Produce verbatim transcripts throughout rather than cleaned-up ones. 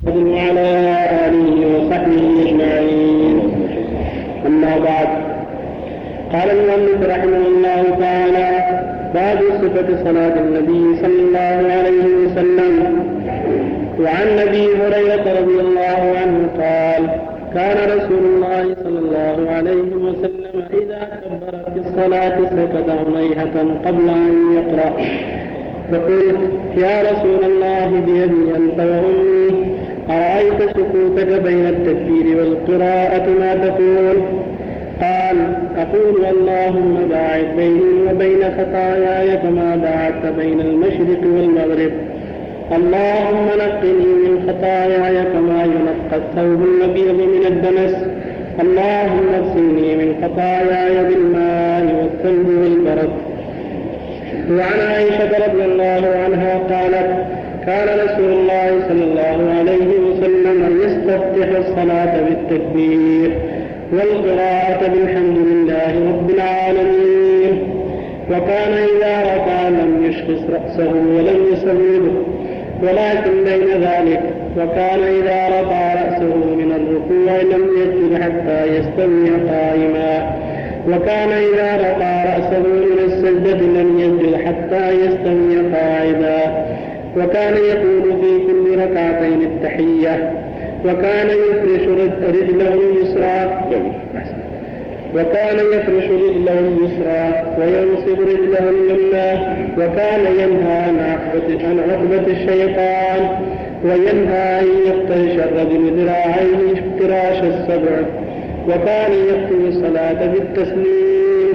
وعلى آله وصحبه أجمعين. أما بعد، قال المؤلف رحمه الله تعالى: باب صفة صلاة النبي صلى الله عليه وسلم. وعن أبي هريرة رضي الله عنه قال: كان رسول الله صلى الله عليه وسلم إذا كبر في الصلاة سكت هنيهة قبل أن يقرأ، فقلت: يا رسول الله بأبي أنت وأمي، أرأيت سكوتك بين التكبير والقراءة ما تقول؟ قال: أقول: اللهم باعد بيني وبين خطاياي كما باعدت بين المشرق والمغرب، اللهم نقني من خطاياي كما ينقى الثوب الأبيض من الدنس، اللهم اغسلني من خطاياي بالماء والثلج والبرد. وعن عائشة رضي الله عنها قالت: كان رسول الله صلى الله عليه وسلم يستفتح الصلاة بالتكبير والقراءة بالحمد لله رب العالمين، وكان إذا ركع لم يشخص رأسه ولم يسوده، ولكن بين ذلك، وكان إذا رفع رأسه من الركوع لم يسجد حتى يستوي قائما، وكان إذا رفع رأسه من السجدة لم يسجد حتى يستوي قاعدا، وكان يقول في كل ركعتين التحية، وكان يفرش رجله اليسرى وكان يفرش رجله اليسرى وينصب رجله اليمنى، وكان ينهى عن عقبة الشيطان، وينهى أن يفترش الرجل ذراعيه افتراش السبع، وكان يختم الصلاة بالتسليم.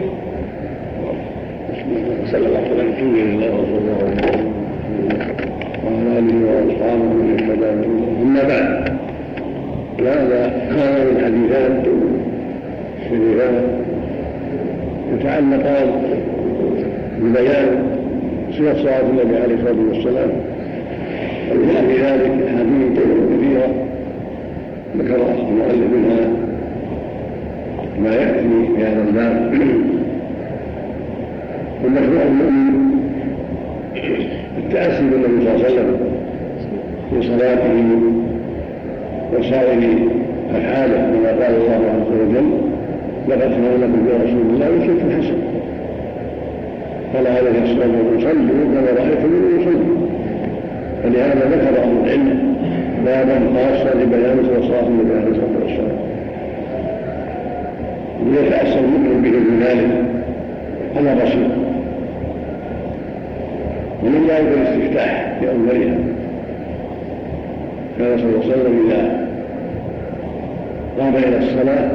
صلى الله عليه وسلم وعلى آله وأصحابه من اهتدى. أما بعد، هذا هذا الحديثان الشريفان يتعلقان ببيان صفة صلاة النبي عليه الصلاة والسلام، وجاء في ذلك أحاديث كثيرة ذكر المؤلف منها ما يأتي في هذا الباب. والمشروع المؤمن التأسي بالنبي صلى الله عليه وسلم في صلاته وسائر أفعاله، كما قال الله عز وجل: لقد كان لكم في رسول الله أسوة حسنة. قال عليه الصلاة والسلام: صلوا كما رأيتموني أصلي. فلهذا ذكر أهل العلم بابا خاصا لبيان صلاة النبي عليه الصلاة والسلام، ليتأسى المؤمن به من ذلك على بصيرة. ومن ذلك الاستفتاح في أولها، كان صلى الله عليه وسلم إذا قام إلى الصلاة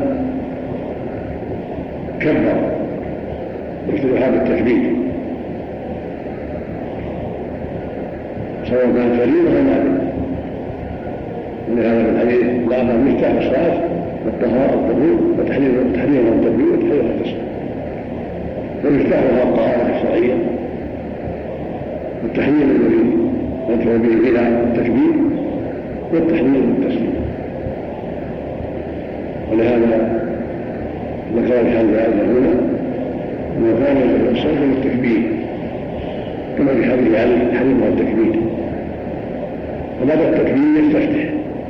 كبر بافتتاح بالتكبير، سواء كان فريضة أو نافلة. ولهذا في الحديث: لا أمر مفتاح الصلاة والطهارة والطهور وتحريم التكبير وتحريم التسليم. فمفتاحها الطهارة الشرعية، والتحريم الذي يدفع به إلى التكبير، والتحريم والتسليم. ولهذا ذكر الحديث هذا هنا أنه كان يصلي بالتكبير كما في حديث علي: حرمها التكبير. وبعد التكبير يستفتح.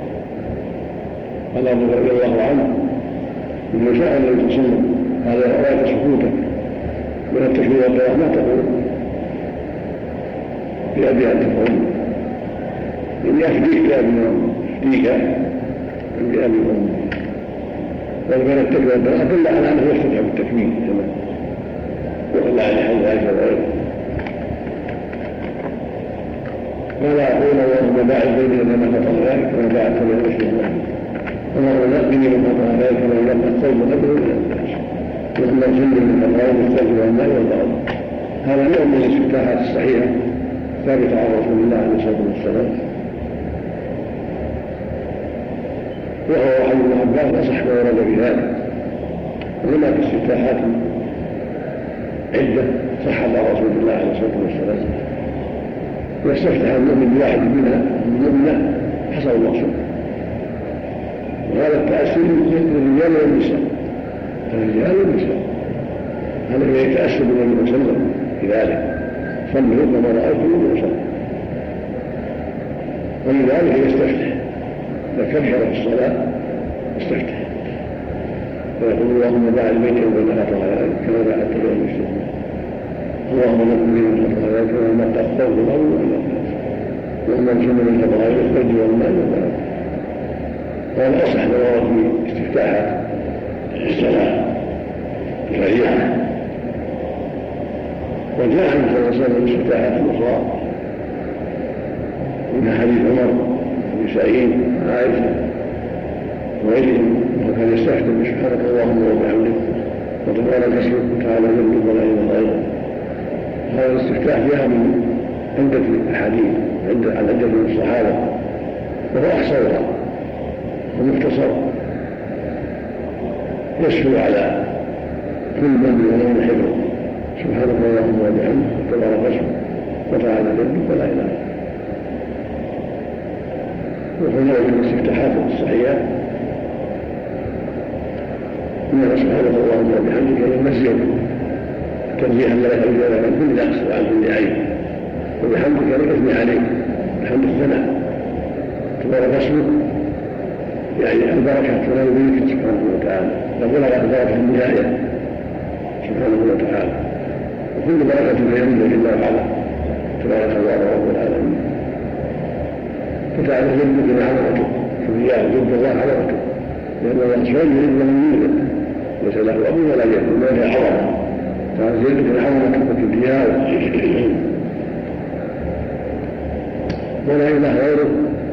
قال أبو رضي الله عنه: لما سأل النبي صلى الله عليه وسلم: هذا رأيت سكوتك من التكبير والقراءة ما تقول؟ بأبي أنت وأمي، إن يهديك يهديك بأبي وأمي. وكان التكبير والقراءة دل على أنه يفتتح بالتكبير كما وقال على حديث عائشة وغيره. ولا أقول: اللهم باعد بيني وبين خطاياي كما باعدت بين المشرق والمغرب، اللهم نقني من خطاياي كما ينقى الثوب الأبيض من الدنس، اللهم اغسلني من خطاياي بالثلج والماء والبرد. هذا نوع من الاستفتاحات الصحيحة ثابتة عن رسول الله عليه الصلاة والسلام، وهو حديث ابن عباس أصح ما ورد في ذلك. وهناك استفتاحات عدة صحت عن رسول الله عليه الصلاة والسلام، واستفتح المؤمن بواحد منها المؤمنة حسب المقصود. وهذا التأسي للرجال والنساء، الرجال والنساء هذا اللي يتأسى بالنبي صلى الله عليه وسلم في ذلك: صلوا كما رأيتموني أصلي. ولذلك يستفتح كبر في الصلاة استفتح ويقول اللهم باعد بيني وبين خطاياي كما باعدت بين المشركين اللهم نقني من خطاياي كما نقى الثوب الأول والأخير اللهم انصرني من خطاياي الثلج والماء والبرد. قال أصح ما في استفتاحات الصلاة الفريعة. وجاء عن صلى الله عليه وسلم استفتاحات أخرى من حديث عمر بن سعيد عائشة وغيرهم وكان يستخدم سبحانك اللهم وبحمدك وتبارك اسمك وتعالى جدك ولا اله غيرك. هذا الاستفتاح جاء من عدة احاديث عن عدة من الصحابة وهو احصرها ومختصر يشفو على كل من يؤمن حفظه سبحانك اللهم وبحمدك وتبارك اسمك وتعالى جدك ولا اله غيرك. وهنا من الاستفتاحات الصحيحة إن سبحانك اللهم وبحمدك يمزق تنزيها لك الجلال عن كل نقص وعن كل عيب وبحمدك نثني عليك بحمد الثناء تبارك اسمك يعني البركة تنال بك سبحانه وتعالى وبلغت بركة النهاية سبحانه وتعالى وكل بركة فيمن لله تعالى تبارك الله رب العالمين. فتعالى جدك عظمته شريان جد الله عظمته لأن الله سبحانه يريد من يولد ليس له أب ولا يكون ما هي عظمة تعالى جدك عظمته وكبرياء ولا إله غيره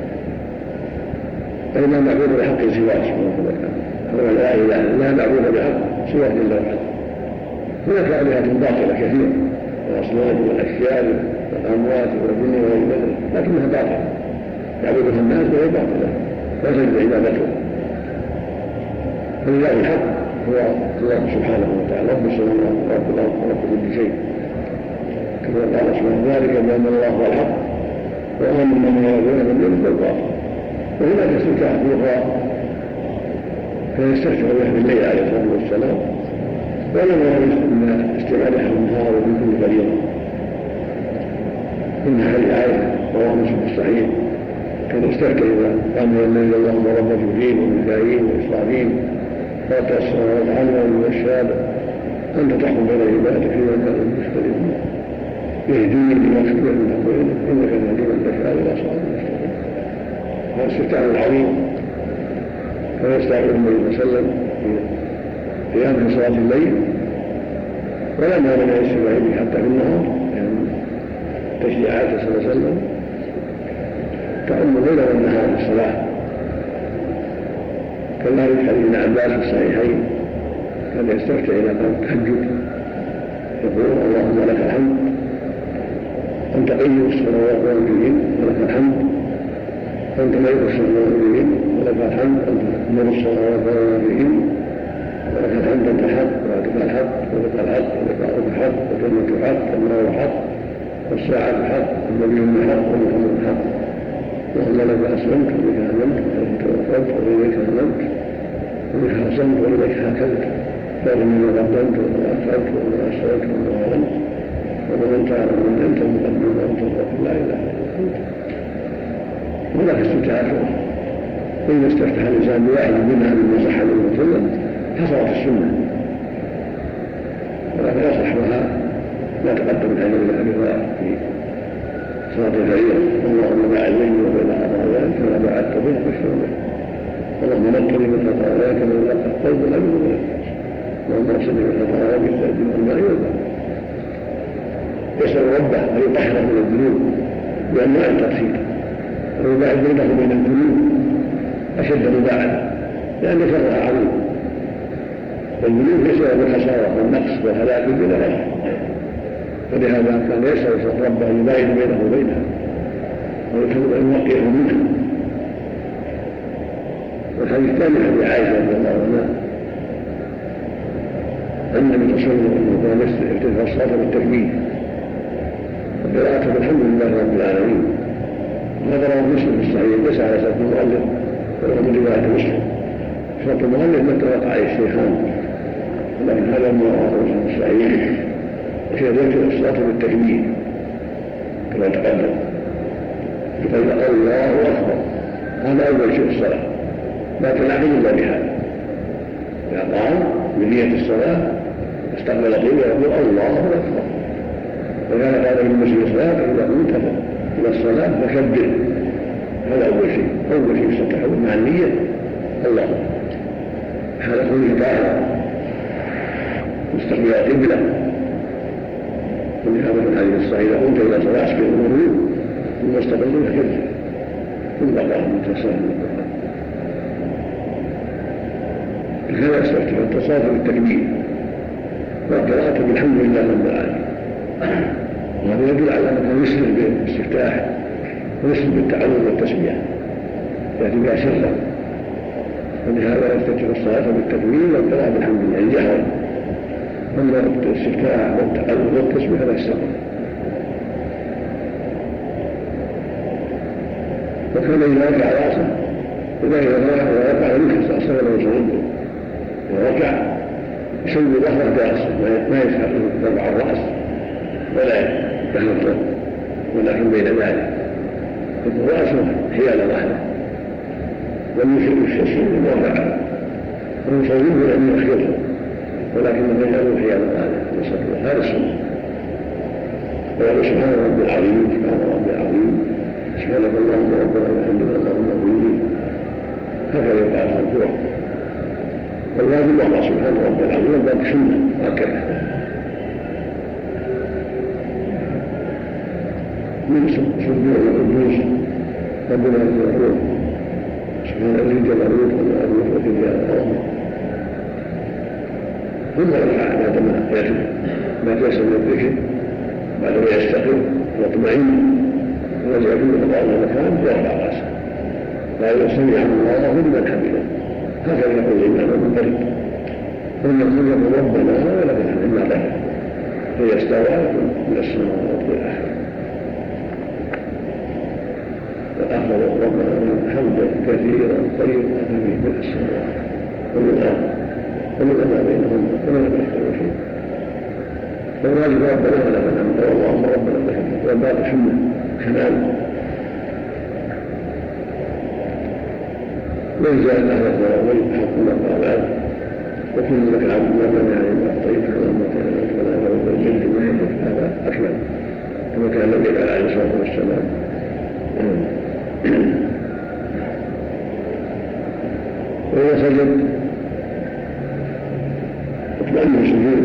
أي ما معبود بحق سواه سبحانه وتعالى لا إله لا معبود بحق سواه جل وعلا. هناك آلهة باطلة كثيرة الأصنام والأشياء والأموات والجن وغير ذلك لكنها باطلة يعبدها الناس وهي باطلة لا تجد عبادته. فلله الحق هو الله سبحانه وتعالى رب السماوات ورب الأرض ورب كل شيء كما قال سبحانه ذلك بأن الله هو الحق وأن من يعبدون من دونه الباطل. وهناك استفتاحات أخرى كان يستفتح به بالليل عليه الصلاة والسلام ولم يرد من استعمالها النهار وفي كل فريضة. من حديث عائشة رواه مسلم الصحيح كان يستفتح إذا قام من الليل اللهم رب جبريل وميكائيل وإسرافيل فاطر السماوات والأرض والشهادة أنت تحكم بين عبادك فيما كانوا يختلفون يهدوني لما اختلف من أقوالك إنك تهدي من تشاء إلى صراط مستقيم. هذا استفتاح عظيم كان يستعمل النبي صلى الله عليه وسلم في قيام صلاة الليل ولا مانع من الاستماع به حتى في النهار يعني تشريعات صلى الله عليه وسلم تعم الليل والنهار في الصلاة كما في حديث ابن عباس في الصحيحين كان يستفتح إلى قام التهجد يقول اللهم لك الحمد أنت قيم السماوات والأرض ولك الحمد أنت ملك السماوات والأرض ولك الحمد أنت نور السماوات والأرض ولك الحمد أنت الحق ولك الحق ولك الحق ولك الحق وكلمة الحق والنار الحق والساعة الحق والنبي الحق والمحمد الحق اللهم لك أسلمت وبك آمنت وإليك توكلت وإليك أنبت وبك حصنت وإليك حكمت فإني ما قدمت وما أخرت وما أسررت وما أعلنت ومن أنت أعلم من أنت المقدم وأنت الرب لا إله إلا أنت. هناك استفتاحات وإذا استفتح الإنسان بواحد منها مما صح عنه وسلم حصلت السنة ولكن أصحها ما تقدم من حديث أبي هريرة في صلاة الفريضة اللهم باعد بيني وبين خطاياي كما باعدت بينك وبين به اللهم نقني من خطاياي كما ينقى الثوب الأبيض من الدنس اللهم اغسلني من خطاياي بالثلج والماء والبرد. يسأل ربه أن يطهره من الذنوب بأنواع التطهير ويباعد بينه وبين الذنوب أشد مباعدة لأن شرها عظيم والذنوب يسبب الخسارة والنقص والهلاك بلا رجع ولهذا كان يسأل ربه أن يباعد بينه وبينها ويطلب أن يوقيه منها. والحديث الثاني حديث عائشة رضي الله عنها أن النبي صلى الله عليه وسلم كان يفتتح الصلاة بالتكبير وقراءته بالحمد لله رب العالمين. هذا رواه مسلم في الصحيح ليس على شرط المؤلف ولا من رواية مسلم. شرط المؤلف ما اتفق عليه الشيخان ولكن هذا ما رواه مسلم في الصحيح وفي ذلك الصلاة بالتكبير كما تقدم فقال الله أكبر هذا أول شيء الصلاة لا تنعقد إلا بهذا. إذا قام بنية الصلاة استقبل قبله يقول الله أكبر. وكان قال في المسجد الصلاة إذا قمت إلى الصلاة فكبر. هذا أول شيء أول شيء يستحب مع النية الله. هذا كله طاهر مستقبل قبله. ولهذا في الحديث الصحيح إذا قمت إلى صلاة أسبغ الوضوء ثم استقبل فكبر ثم قام متصل بالقرآن. هذا استفتح التصاف بالتكبير وقراءة بالحمد لله رب العالمين. وهذا يدل على أنه يسر بالاستفتاح ويسر بالتعلم والتسمية يأتي بها سرا. ولهذا يستفتح الصلاة بالتكبير والقراءة بالحمد لله الجهر. أما الاستفتاح والتعلم والتسمية هذا السر. وكان إذا ركع رأسه إذا إذا ركع ينكس أصلا ويصعده وركع يسوي ظهره برأسه ما يسحق يرفع الرأس ولا يهبط ولكن بين ذلك يكون رأسه حيال ظهره ويشير الوضع ويصوره لأن يخيره ولكنه يجعله حيال ظهره نسأل الله هذا السنة. ويقول سبحان ربي العظيم سبحان ربي العظيم سبحانك اللهم ربنا وبحمدك اللهم اغفر. هكذا يقال الركوع. والواجب الله سبحانه رب العالمين باب سنه هكذا من سبوع القدوس ربنا يقول سبحان الذي جبروت وما أبوت وكبير الأرض. ثم يرفع بعدما يتم ما تيسر من الذكر بعدما يستقر ويطمئن ورجع كل قضاء المكان يرفع راسه قال سمع الله لمن حمده. هكذا يقول الإمام المنفرد ثم يقول ربنا ولك الحمد ما له فيستوى من السماوات والأرض وأخذ ربنا حمدا كثيرا طيبا من السماوات ومن الأرض ومن ما بينهما ومن لا يختلف شيء. فالواجب ربنا ولك الحمد واللهم ربنا لك الحمد والباقي سنة كمال. من زال الله ويقول حق الله قال وكل لك العبد ما كان يعني ما اعطيت وما كان لك ولا بد الجلد ما يدرك هذا اكمل كما كان النبي عليه الصلاه والسلام. واذا سجد اطمئن سجود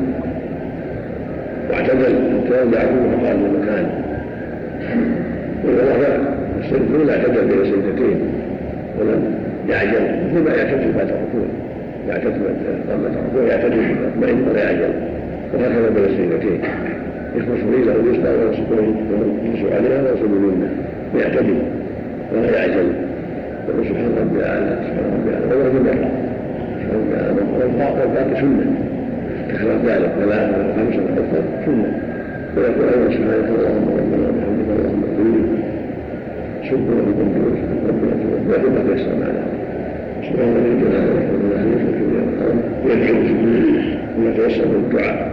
واعتدل حتى يرجع كله فقال المكان. واذا رفع السجود اعتدل بين سجدتين ولم يعجل مثل ما يعتدل بعد الركوع يعتدل بعد الركوع يعتدل يطمئن ولا يعجل وهكذا بين السجدتين يخلص رجله اليسرى ويمسك عليها ويصب اليمنى ويعتدل ولا يعجل يقول سبحان ربي الاعلى سبحان ربي الاعلى ولا يمر سبحان ربي الاعلى والباقي سنه تكرار ذلك ثلاثه خمسه اكثر سنه ويقول ايضا سبحانك اللهم ربنا وبحمدك اللهم اغفر لي شكرا للقدوس ربنا ويقول ما تيسر معنا سبحان الله جلاله وعلا عليه وكبير الارض ويدعو سجوده وما تيسر بالدعاء.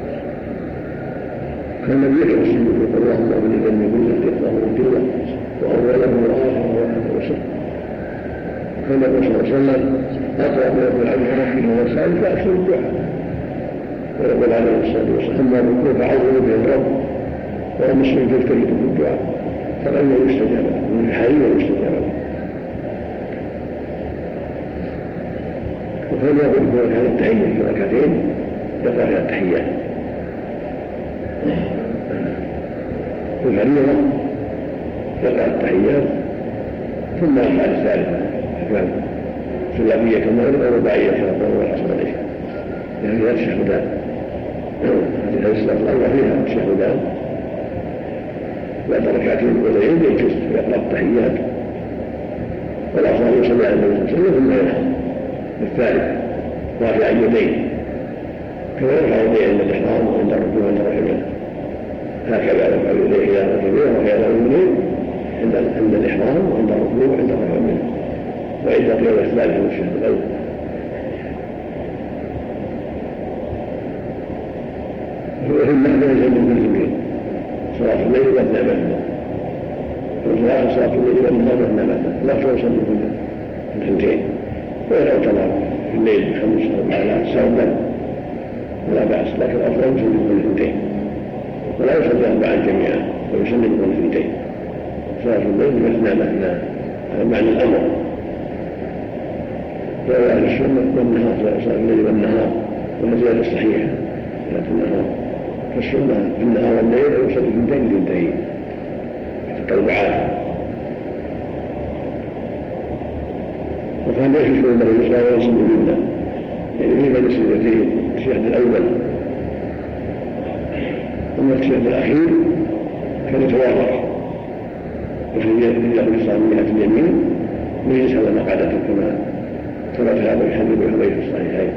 كان يدعو السجود يقول اللهم اغفر لي ذنبي كله اللهم اغفر له واوله واخره واحده وسلم. كان النبي صلى الله عليه وسلم اقرا ما يقول عبد ربه وهو سائل فاكثر الدعاء ويقول عليه الصلاه والسلام اما الركوع فعوذوا به الرب واما السجود فاجتهدوا بالدعاء فلن يستجاب من الحي ويستجاب له. وكان يقول في هذه التحيه في ركعتين يقرا فيها التحيات في الفريضه يقرا التحيات ثم يرفع الثالثه كان ثلاثيه كما او رباعيه كما قال الحسن عليه يعني فيها التشهدان هذه الصلاه الاولى فيها التشهدان بعد ركعتين الاولين يجلس يقرا التحيات والاصل يصلي على النبي صلى الله عليه وسلم ثم ينام الثالث رافع يديه كما يرفع يديه عند الاحرام وعند الركوع وعند الرحمه هكذا يرفع يديه الى ركبتين ورفع اليمين عند عند الاحرام وعند الركوع وعند الرحمه وعند قيام الثالث من الشهر الاول. وفي المعنى يزيد باليمين صلاة الليل مثنى مثنى وصلاة صلاة الليل مثنى مثنى مثنى لا توصل كلها اثنتين، وإن أوتر في الليل بخمس أو على سردا ولا بأس، لكن الأفضل يصلي بكل اثنتين ولا يصلي أربعا جميعا ويصلي بكل اثنتين. صلاة الليل مثنى مثنى، هذا معنى الأمر. ولا أهل السنة والنهار، صلاة الليل والنهار والزيادة الصحيحة صلاة النهار، فالسنة في النهار والليل يصلي اثنتين اثنتين التطوعات. وكان لا يشكر له الإسلام ولا يصلي بالله، يعني في بين السجدتين الشهد الأول أما الشهد الأخير كان يتواضع وفي يأخذ الإسلام من جهة اليمين ويجلس على مقعدته كما ثبت هذا الحديث بحديث الصحيحين.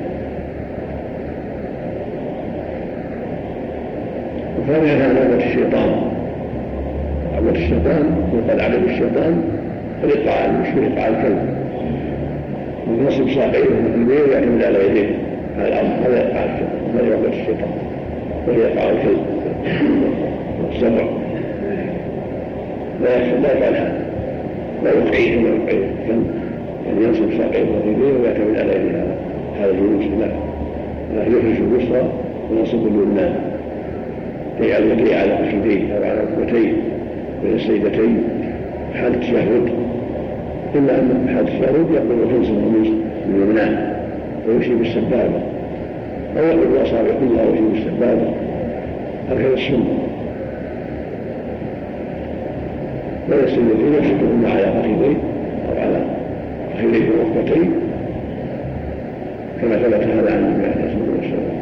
وكان يفعل عبادة الشيطان، عبادة الشيطان يقال عبادة الشيطان الإيقاع المشبه إيقاع الكلب، وينصب ساقيه مثل ويعتمد على يديه على الأرض، هذا إيقاع الشيطان، هذا عبادة الشيطان وهي إيقاع الكلب والسبع. لا يفعل هذا، لا يقعيه كما يقعيه الكلب، يعني ينصب ساقيه مثل يديه ويعتمد على يديه هذا الجلوس. لا لا يفرش اليسرى وينصب اليمنى يجعل يديه على فخذيه أو على ركبتيه بين السيدتين حال التشهد، إلا أن حال التشهد يقبل وتنصب اليمنى ويمشي بالسبابة أو يقبل الأصابع كلها ويمشي بالسبابة، هكذا السنة. ولا السيدتين يمسكهن على فخذيه أو على فخذيه وركبتيه كما ثبت هذا عن النبي عليه الصلاة والسلام.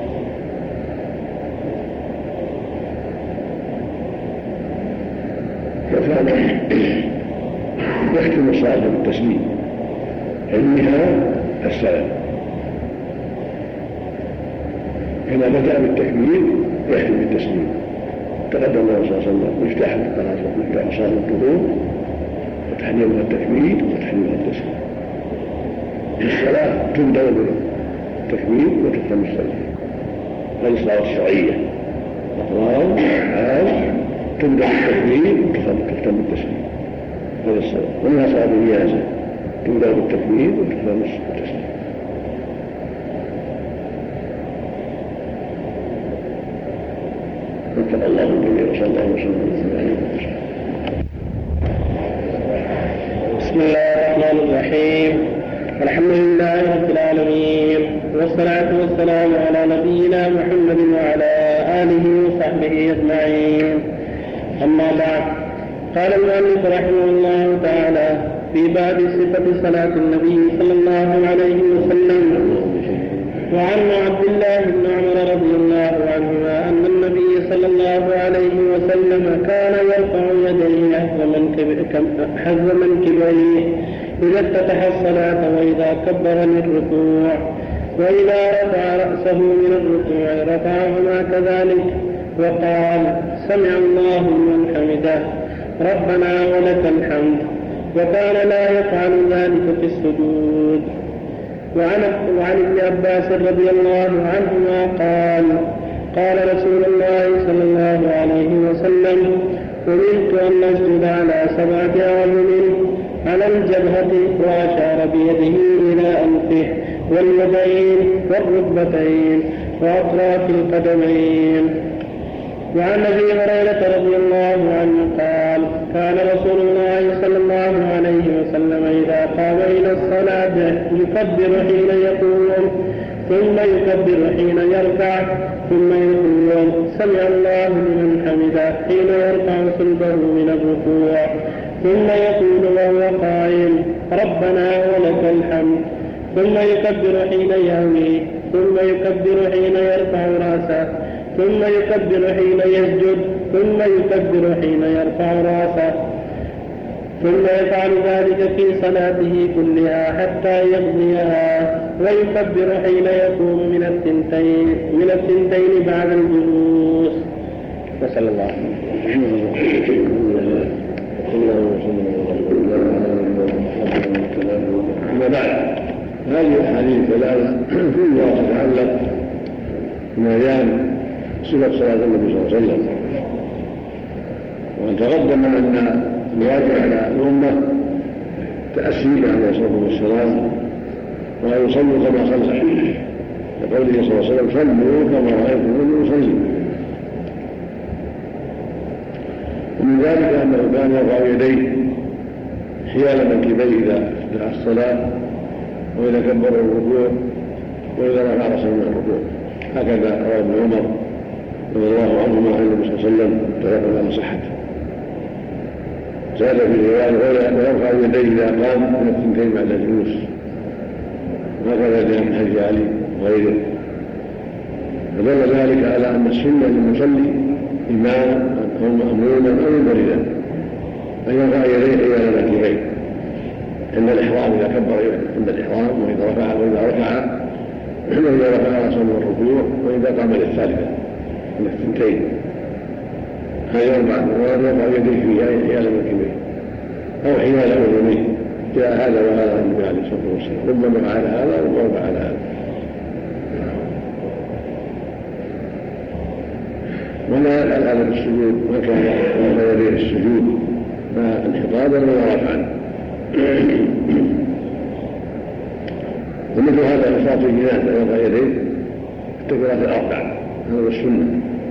وكان يختم الصلاة بالتسليم، علمها السلام، كما بدأ بالتكبير يختم بالتسليم. تقدم الله صلى الله عليه وسلم مفتاح مفتاح صلاة الطهور وتحليلها التكبير وتحليلها التسليم. في الصلاة تبدأ بالتكبير وتختم بالتسليم، هذه الصلاة الشرعية. أقوال أفعال تبدأ بالتكبير وتختم بالتسليم، هذه الصلاة. ومنها صلاة الجنازة تبدأ بالتكبير وتختم بالتسليم. واتقى الله الجميع وصلى الله وسلم عليه وسلم. بسم الله الرحمن الرحيم، الحمد لله رب العالمين، والصلاة والسلام على نبينا محمد وعلى آله وصحبه أجمعين. أما بعد، قال المؤلف رحمه الله تعالى في باب صفة صلاة النبي صلى الله عليه وسلم: وعن عبد الله بن عمر رضي الله عنهما أن النبي صلى الله عليه وسلم كان يرفع يديه حذو منكبيه إذا افتتح الصلاة وإذا كبر للركوع، وإذا رفع رأسه من الركوع رفعهما كذلك، وقال: سمع الله لمن حمده ربنا ولك الحمد، وكان لا يفعل ذلك في السجود. وعن ابن عباس رضي الله عنهما قال: قال رسول الله صلى الله عليه وسلم: أمرت أن أسجد على سبعة أعظم على الجبهة، وأشار بيده إلى أنفه واليدين والركبتين وأطراف القدمين. وعن أبي هريرة رضي الله عنه قال: كان رسول الله صلى الله عليه وسلم إذا قام إلى الصلاة يكبر حين يقوم، ثم يكبر حين يركع، ثم يقول: سمع الله لمن حمده حين يرفع صلبه من الركوع، ثم يقول وهو قائم: ربنا ولك الحمد، ثم يكبر حين يهوي، ثم يكبر حين يرفع رأسه، ثم يكبر حين يسجد، ثم يكبر حين يرفع رأسه، ثم يفعل ذلك في صلاته كلها حتى يقضيها، ويكبر حين يقوم من الثنتين من الثنتين بعد الجلوس. وصلى الله عليه وسلم. أما بعد، هذه الأحاديث ثلاثة كلها تتعلق ببيان صفة صلاة النبي صلى الله عليه وسلم. وأن تقدم أن الواجب على الأمة تأسي عليه الصلاة والسلام وأن يصلوا كما صلى لقوله صلى الله عليه وسلم صلوا كما رأيتموني يصلي. ومن ذلك أنه كان يرفع يديه حيال منكبيه إذا افتتح الصلاة وإذا كبر الركوع وإذا رفع رأسه من الركوع، هكذا رواه ابن عمر رضي الله عنهما عن النبي صلى الله عليه وسلم متفق على صحته. زاد في رواية ويرفع يديه إذا قام من الثنتين بعد الجلوس، وهكذا جاء من حديث علي وغيره. فدل ذلك على أن السنة للمصلي إماما أو مأموما أو منفردا أن يرفع يديه حيال منكبيه عند الإحرام إذا كبر عند الإحرام، وإذا رفع وإذا ركع، وإذا رفع رأسه من الركوع، وإذا قام للثالثة من الثنتين. هذا يرفع ويرفع يديه في حيال منكبيه أو حيال أذنيه. جاء هذا وهذا النبي عليه الصلاة والسلام، ربما فعل هذا وربما فعل هذا. ولا الأذى بالسجود ما كان يرفع يديه السجود ما انحطاطا ولا رفعا. ومثل هذا نشاط الجنان يرفع يديه التكبيرات الأربع، هذا هو السنة.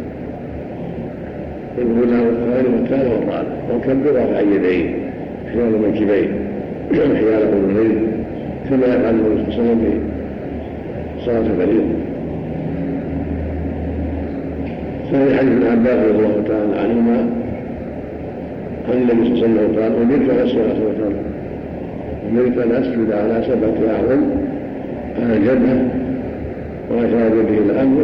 الأولى والثانية والثالثة والرابعة، وكبر رفع يديه حيال منكبيه حيال أذنيه كما يفعل النبي صلى الله عليه وسلم في صلاة الفريضة. ثاني حديث ابن عباس رضي الله تعالى عنهما عن النبي صلى الله عليه وسلم قال: أمرت أن أسجد أمرت أن أسجد على سبعة أعظم على الجبهة وأشار به الأمر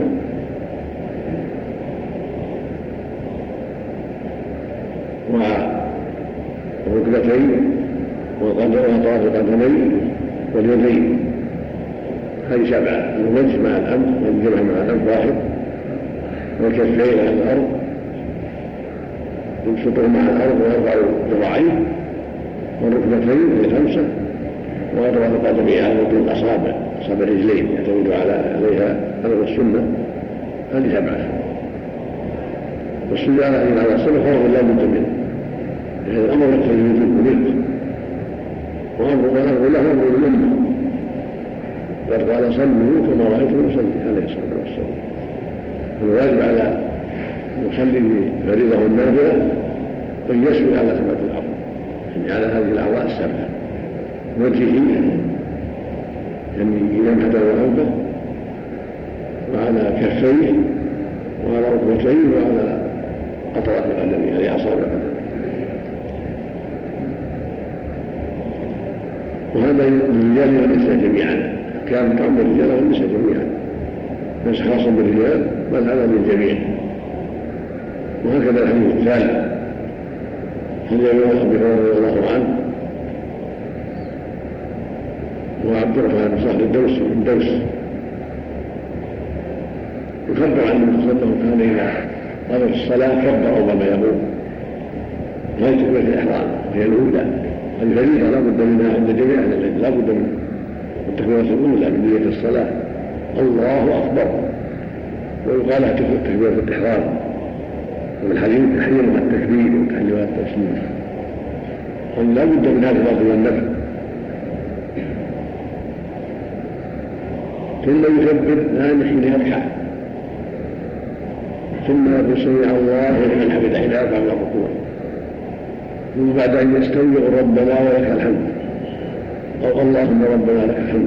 والركبتين وأطراف القدمين واليدين، هذه سبعة. الوجه مع الأنف والجبهة مع الأنف واحد، والكفين على الأرض يبسطه مع الأرض ويرفع ذراعيه، والركبتين هي خمسة، وأطراف القدمين على الأصابع أصابع الرجلين يعتمد عليها هذا السنة، هذه سبعة. والسنة على السنة فرض لا بد منه، لأن الأمر يقتضي الوجوب وأمر والأمر له أمر الأمة، قد قال صلوا كما رأيتم يصلي عليه الصلاة والسلام. الواجب على المصلي فريضة والنافلة أن يسوي على سبعة الأعضاء، يعني على هذه الأعضاء السبعة: وجهه يعني يمحد وأنفه، وعلى كفيه، وعلى ركبتيه، وعلى أطراف القدم يعني أصابع القدم. وهذا للرجال والنساء جميعا، كان تعم الرجال والنساء جميعا، ليس خاصا بالرجال بل هذا للجميع. وهكذا الحديث الثالث حديث ابي هريره رضي الله عنه وعبد الرحمن بن صخر الدوس من دوس يخبر عن النبي صلى الله عليه وسلم كان اذا قام في الصلاه كبر اول ما يقوم غير تكبيره الاحرام وهي الاولى. الفريضه لا بد منها عند جميع اهل العلم، لا بد من التكبيره الاولى من نيه الصلاه، الله اكبر، ويقال تكبيره الاحرام. ومن الحديث تحريم التكبير وتحريم التسليم، لا بد من هذا الفضل والنفع. ثم يكبر ثاني حين يركع، ثم يقول سمع الله لمن حمده حين يرفع من الركوع، ثم بعد ان يستوي ربنا ولك الحمد او اللهم ربنا لك الحمد.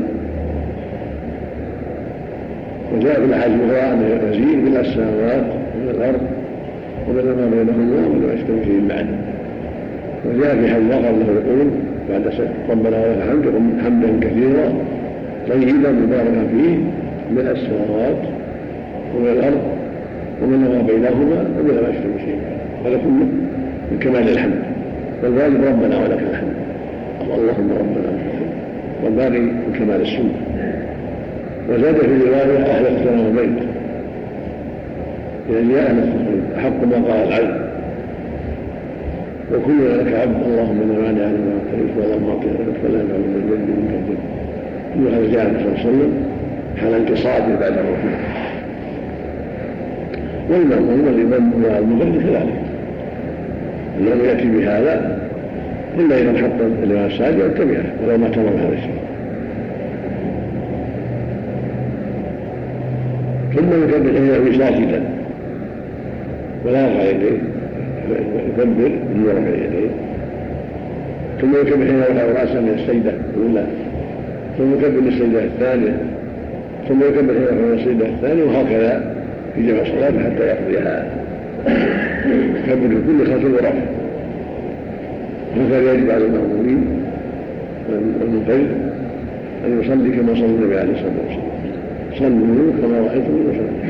وجاء في الاحاديث الاخرى انه يزيد من السماوات ومن الارض ومن ما بينهما ومن ما يستوي فيه بعد. وجاء في حديث اخر انه يقول بعد ربنا ولك الحمد حمدا كثيرا طيبا مباركا فيه من السماوات ومن الارض ومن ما بينهما ومن ما يستوي فيه. هذا كله من كمال الحمد، والواجب ربنا ولك الحمد اللهم ربنا لك الحمد، والباقي من كمال السنه. وزاد في روايه اهل الثناء والمجد، يعني يا اهل الثناء احق ما قال العبد وكلنا لك عبد اللهم انا مانع لما اعطيت ولا معطي لك فلا ينفع من الجد منك الجد. كل هذا جاء النبي صلى الله عليه وسلم حال انتصابه بعد الركوع. والمأموم والإمام والمغني كذلك، الإمام يأتي بهذا إلا إذا انحط الإمام الساجد يتبعه ولو ما تمر هذا الشيء. ثم يكبر حين ساجدا ولا يرفع يديه، يكبر من رفع يديه، ثم يكبر حين يرفع رأسه من السجدة الأولى، ثم يكبر للسجدة الثانية، ثم يكبر حين يرفع من السجدة الثانية، وهكذا في جميع الصلاة حتى يقضيها. يكبر في كل خطوة ورفع. هكذا يجب على المأمومين والمنفرد أن يصلي كما صلى النبي عليه الصلاة والسلام: صلوا كما رأيتم يصلي.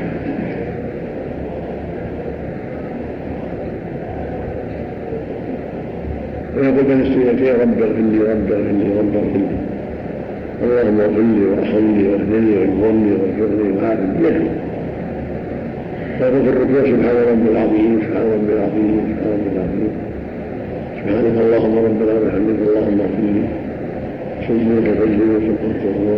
ويقول بين السجدتين: رب اغفر لي رب اغفر لي رب اغفر لي، اللهم اغفر لي وارحمني واهدني واجبرني وارزقني وعافني بيده. ويقول في الركوع: سبحان ربي العظيم سبحان ربي العظيم سبحان ربي العظيم سبحانك اللهم ربنا وبحمدك اللهم اغفر لي سبحانك وبحمدك سبحانك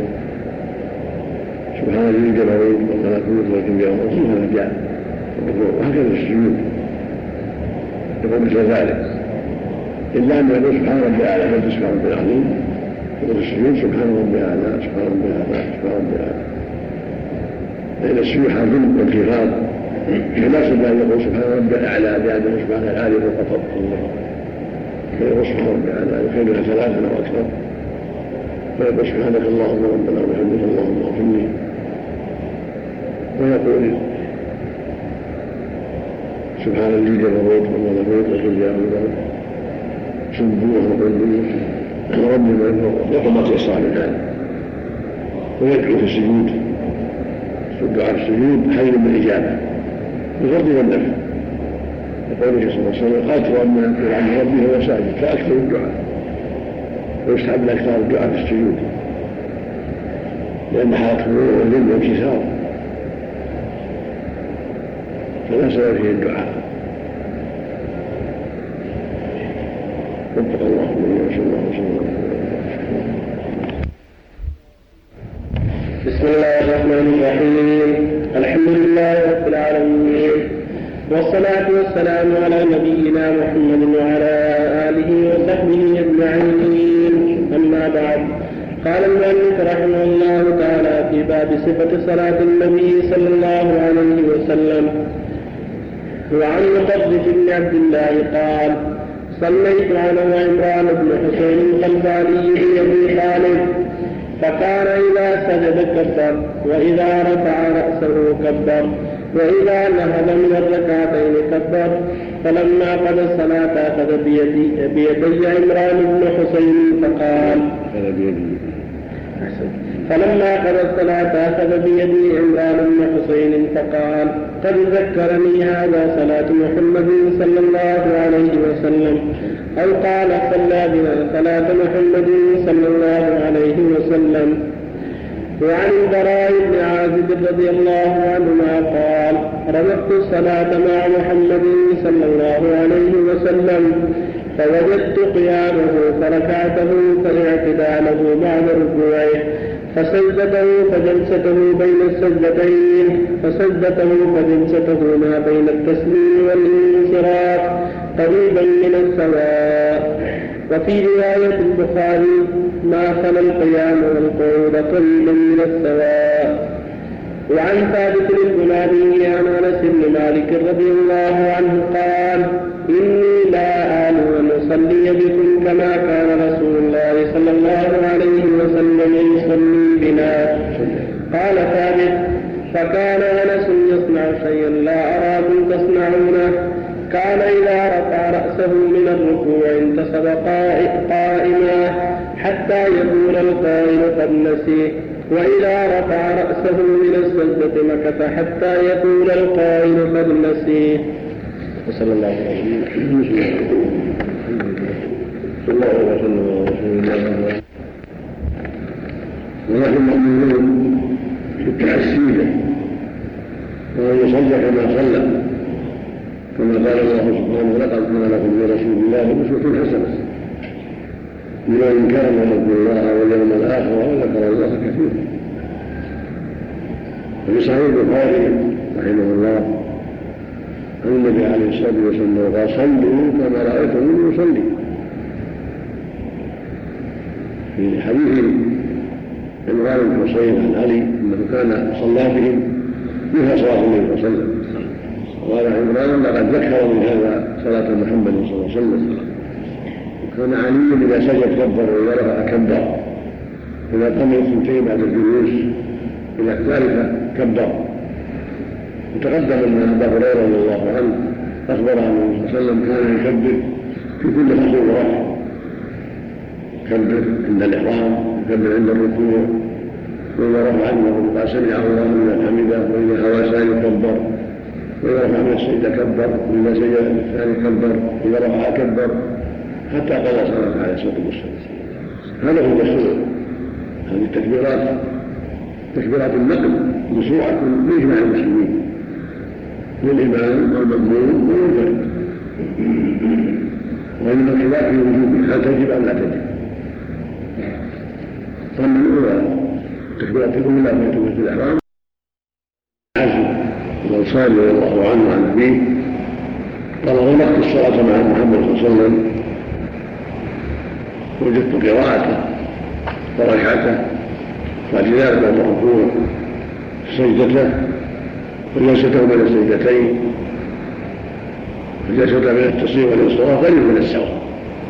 سبحان ذي الجبروت والملكوت والكبرياء والعظيم. هذا جاء الركوع. وهكذا السجود يقول مثل ذلك، إلا أن يقول سبحان ربي الأعلى لا سبحان ربي العظيم. يقول السجود: سبحان ربي الأعلى سبحان ربي الأعلى سبحان ربي الأعلى. لأن السجود حرف وانخفاض، يناسب أن يقول سبحان ربي الأعلى لأنه سبحان العالي فوق الله، فيقول سبحان ربي الأعلى يخيلها ثلاثا أو أكثر، فيقول سبحانك اللهم ربنا وبحمدك اللهم اغفر لي. ويقول سبحان ذي الجبروت والملكوت والكبرياء والعظيم سبوه وقدوس ربي من يقول ما تيسر من ذلك. ويدعو في السجود، الدعاء في السجود حي بالإجابة بالفضل والنفع. يقول صلى الله عليه وسلم: قاتل أن يذكر عن ربه هو ساجد، فأكثر الدعاء. ويستحب أكثر الدعاء في السجود لأن حالة خضوع وذل وانكسار، فلا سبب فيه الدعاء. وفق الله من صلى الله عليه وسلم. بسم الله الرحمن الرحيم. الحمد لله رب العالمين، والصلاة والسلام على نبينا محمد وعلى آله وصحبه أجمعين. أما بعد، قال المؤلف رحمه الله تعالى في باب صفة صلاة النبي صلى الله عليه وسلم. وعن مطرف بن عبد الله قال: صليت على عمران بن حسين خلف علي بن أبي طالب، فكان إذا سجد كبر، وإذا رفع رأسه كبر، وإذا نهض من الركعتين كبر. فلما قضى الصلاة أخذ بيدي, بيدي عمران بن حسين فقال فلما قضى الصلاة أخذ بيدي عمران بن حسين فقال: قد ذكرني هذا صلاة محمد صلى الله عليه وسلم، أو قال: صلى بنا صلاة محمد صلى الله عليه وسلم. وعن البراء بن عازب رضي الله عنهما قال: رمقت الصلاة مع محمد صلى الله عليه وسلم، فوجدت قيامه فركعته فاعتداله بعد ركوعه، فسجدته فجلسته بين السجدتين، فسجدته فجلسته ما بين التسليم والانصراف قريبا من السواء. وفي رواية البخاري: ما خلا القيام والقعود قريبا من السواء. وعن ثابت البناني عن انس بن مالك رضي الله عنه قال: اني لا آل ان اصلي بكم كما كان رسول الله صلى الله عليه وسلم يصلي بنا. قال ثابت: فكان انس يصنع شيئا لا اراكم تصنعونه. كان إذا رفع رأسه من الركوع انتصب قائما حتى يقول القائل قد نسي، وإذا رفع رأسه من السجدة مكث حتى يقول القائل قد نسي. وصلى الله عليه وسلم. صلى الله عليه وسلم. ونحن مأمورون بالتحسين وأن يصلي كما صلى، كما قال الله سبحانه: لقد كان لكم في رسول الله أسوة حسنة لمن كان يرجو الله واليوم الآخر وذكر الله كثيرا. وفي صحيح البخاري رحمه الله عن النبي عليه الصلاة والسلام قال: صلوا كما رأيتموني يصلي. في حديث عمران بن حصين عن علي انه كان صلى بهم مثل صلاه النبي صلى الله عليه وسلم. وقال عمران لقد ذكر من هذا صلاه محمد صلى الله عليه وسلم. وكان علي اذا سجد كبر واذا رفع كبر، اذا قام الثنتين بعد الجلوس الى الثالثه كبر. وتقدم ان ابا هريره رضي الله عنه اخبر عن النبي صلى الله عليه وسلم كان يكبر في كل خطوه ورفع، يكبر عند الاحرام، يكبر عند الركوع، وإذا رفع عنه قال سمع الله لمن حمده، وإذا هوى ثاني كبر، وإذا رفع من السجدة كبر، وإذا سجد الثاني كبر، وإذا رفع كبر، حتى قضى صلاته عليه الصلاة والسلام. هذا هو المشروع. هذه التكبيرات تكبيرات النقل مشروعة بإجماع المسلمين للإمام والمأموم والمنفرد، وإنما الخلاف في وجوبها هل تجب أم لا تجب. فمن الأولى تكبيرات الأولى من تكبيرة الإحرام عزم الأنصاري رضي الله عنه عن أبيه قال غلقت الصلاة مع محمد صلى الله عليه وسلم وجدت قراءته وركعته فاعتدال بين الركوع سجدته وجلسته بين السجدتين وجلسته بين التصوير والانصراف قريب من السواء.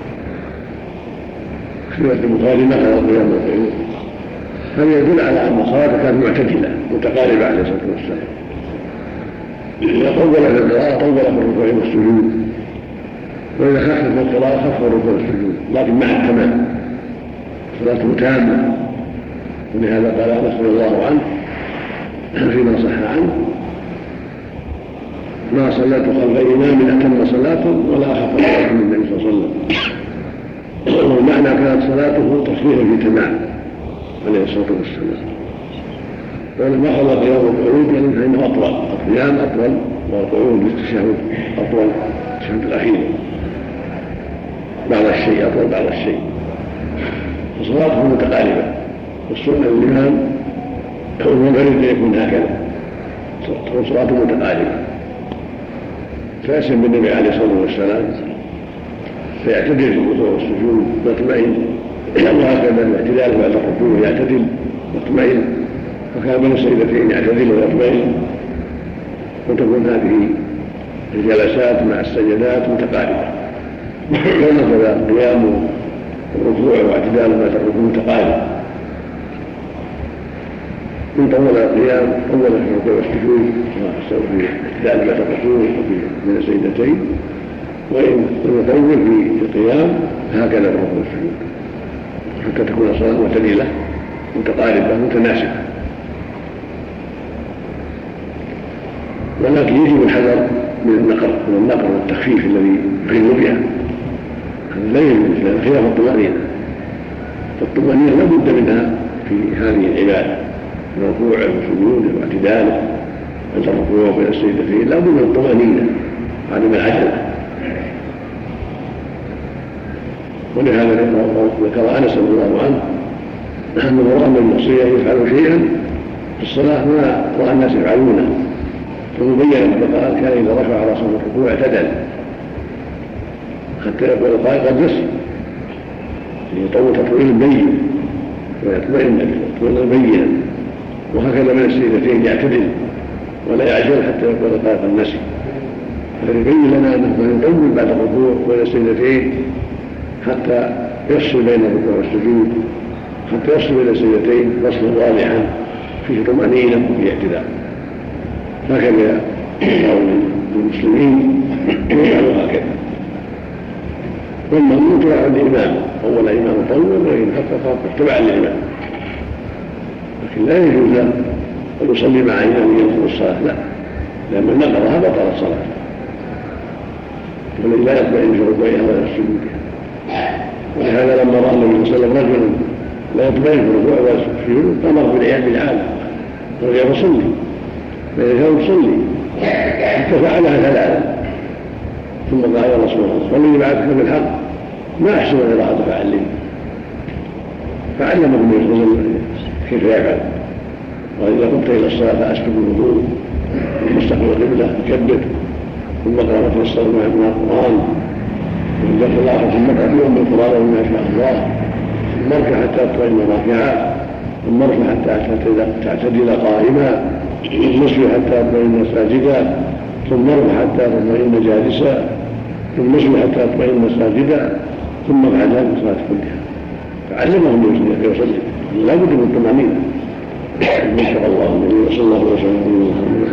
خلافة البخاري نقل القيام والقعود. هذا يدل على أن الصلاة كانت معتدلة متقاربة عليه الصلاة والسلام. إذا طول في القراءة طول في الركوع والسجود، وإذا خفف في القراءة خفف الركوع والسجود، لكن مع التمام صلاته تامة. ولهذا قال أنس رضي الله عنه فيما صح عنه ما صليت خلف إمام أتم صلاة ولا أخف صلاة من النبي صلى الله عليه وسلم. والمعنى كانت صلاته تصوير في تمام عليه الصلاة والسلام. ولما خلى قيام القعود يعني فإنه أطول، القيام أطول والقعود بالتشهد أطول، التشهد الأخير بعض الشيء أطول بعض الشيء. فصلاته متقاربة، والسنة للإمام والمنفرد أن يكون هكذا، تكون صلاته متقاربة. فيسلم بالنبي عليه الصلاة والسلام فيعتدل في الركوع والسجود مطمئن، وهكذا الاعتدال بعد الركوع يعتدل مطمئن، وكان بين السجدتين يعتدل ويطمئن، وتكون هذه الجلسات مع السجدات متقاربة. ونزل قيام الركوع واعتدال بعد الركوع متقارب. إن طول القيام طول في الركوع والسجود في اعتدال بعد الركوع من السجدتين، وإن يطول في القيام هكذا في الركوع والسجود، حتى تكون الصلاة معتدلة متقاربة متناسبة. ولكن يجب الحذر من النقر من النقر والتخفيف الذي يخل بها، هذا لا يجوز، لأن خلاف الطمأنينة. فالطمأنينة لا بد منها في هذه العبادة، من الركوع والسجود واعتداله عند الركوع بين السجدتين لا بد من الطمأنينة عدم العجلة. ولهذا ذكر أنس رضي الله عنه أنه رأى من المعصية يفعل شيئا في الصلاة ما رأى الناس يفعلونه، فمبين قال كان إذا رفع رأسه من الركوع اعتدل حتى يقول القائل قد نسي، يطول تطويل بين ويطمئن تطويلا بينا، وهكذا من السجدتين يعتدل ولا يعجل حتى يقول القائل قد نسي. فيبين لنا أنه من يطول بعد الركوع بين السجدتين حتى يفصل بين الركوع والسجود، حتى يفصل بين السجدتين فصلا واضحا فيه طمأنينة وفيه اعتدال. هكذا يقول المسلمين يفعلوا هكذا. والمأموم تبع الإمام، أول إمام طول وإن حقق اتبع الإمام، لكن لا يجوز أن يصلي مع إمام ينقض الصلاة، لا، لأن من نقضها بطل الصلاة، والذي لا يطمئن في ركوعها ولا في سجودها. ولهذا لما رأى النبي صلى الله عليه وسلم رجلا لا يطمئن في الركوع ولا في السجود أمر بالعياذ بالعالم ورجع يصلي، فإذا كان يصلي حتى فعلها ثلاثة ثم قال يا رسول الله والذي بعثك بالحق ما أحسن القراءة فعلمني، فعلمه النبي صلى الله عليه وسلم كيف يفعل. وإذا قمت إلى الصلاة فأسبق الوضوء ومستقبل القبلة فكبر ثم اقرأ ما تيسر من القرآن، وإن جاءت الله ثم اقرأ يوم بالقرآن وما شاء الله، ثم ثم اركع حتى تطمئن راكعا، ثم ارفع حتى تعتدل قائما، ثم اسجد حتى تطمئن ساجدا، ثم ارفع حتى تطمئن جالسا، ثم اسجد حتى تطمئن ساجدا، ثم بعد ذلك الصلاه كلها. فعلمهم يصلي لا بد من الطمأنينة. وفق الله وصلى الله وسلم.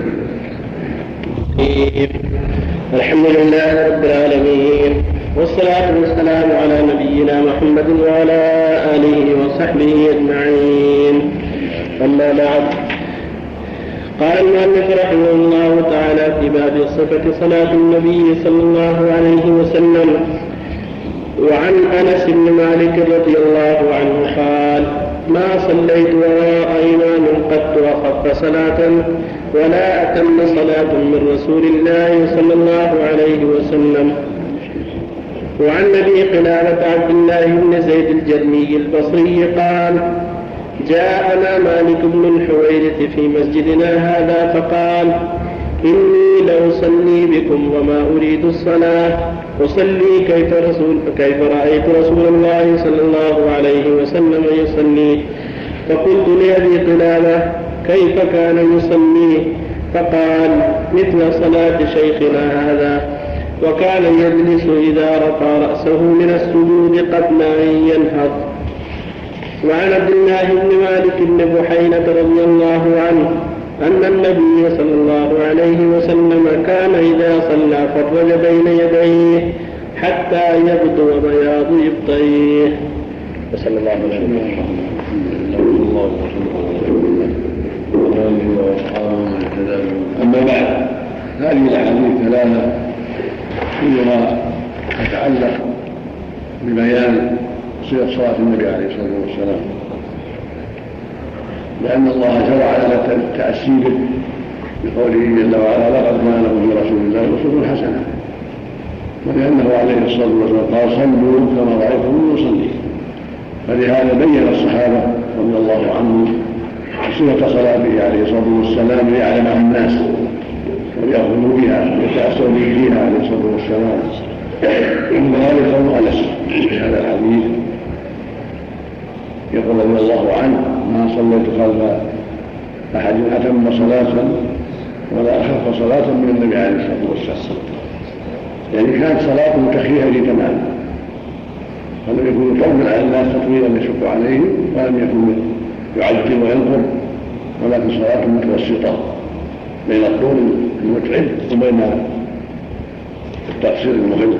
الحمد لله رب العالمين، والصلاة والسلام على نبينا محمد وعلى آله وصحبه أجمعين. أما بعد، قال المؤلف رحمه الله تعالى في باب صفة صلاة النبي صلى الله عليه وسلم: وعن أنس بن مالك رضي الله عنه قال: ما صليت وراء إمام قط أخف صلاة ولا أتم صلاة من رسول الله صلى الله عليه وسلم. وعن أبي قلابة عبد الله بن زيد الجرمي البصري قال: جاءنا مالك بن الحويرث في مسجدنا هذا فقال: إني لأصلي بكم وما أريد الصلاة، أصلي كيف, رسول كيف رأيت رسول الله صلى الله عليه وسلم يصلي. فقلت لأبي قلابة: كيف كان يصلي؟ فقال: مثل صلاة شيخنا هذا، وكان يجلس إذا رفع رأسه من السجود قبل أن ينهض. وعن عبد الله بن مالك بن بحينة رضي الله عنه أن النبي صلى الله عليه وسلم كان إذا صلى فرج بين يديه حتى يبدو بياض إبطيه. وصلى الله عليه وسلم. أما بعد، هذه الأحاديث ثلاثة كلها تتعلق ببيان صفة صلاة النبي عليه الصلاة والسلام، لأن الله شرع لنا التأسي به بقوله جل وعلا: لقد كان لكم في رسول الله أسوة حسنة. ولأنه عليه الصلاة والسلام قال: صلوا كما رأيتموني أصلي. فلهذا بين الصحابة رضي الله عنهم صفة صلاته عليه الصلاة والسلام ليعلمها الناس ويأخذوا بها ويتأسوا بها عليه الصلاة والسلام. إن ذلك هو أنس في هذا الحديث يقول رضي الله عنه: ما صليت خلف أحد أتم صلاة ولا أخف صلاة من النبي عليه الصلاة والسلام. يعني كانت صلاته تخفيفا تماما، فلم يكن يطول على الناس تطويلا يشق عليهم، ولم يكن يعجل وينقر، ولكن صلاة متوسطة بين الطول المتعب وبين التقصير المهم.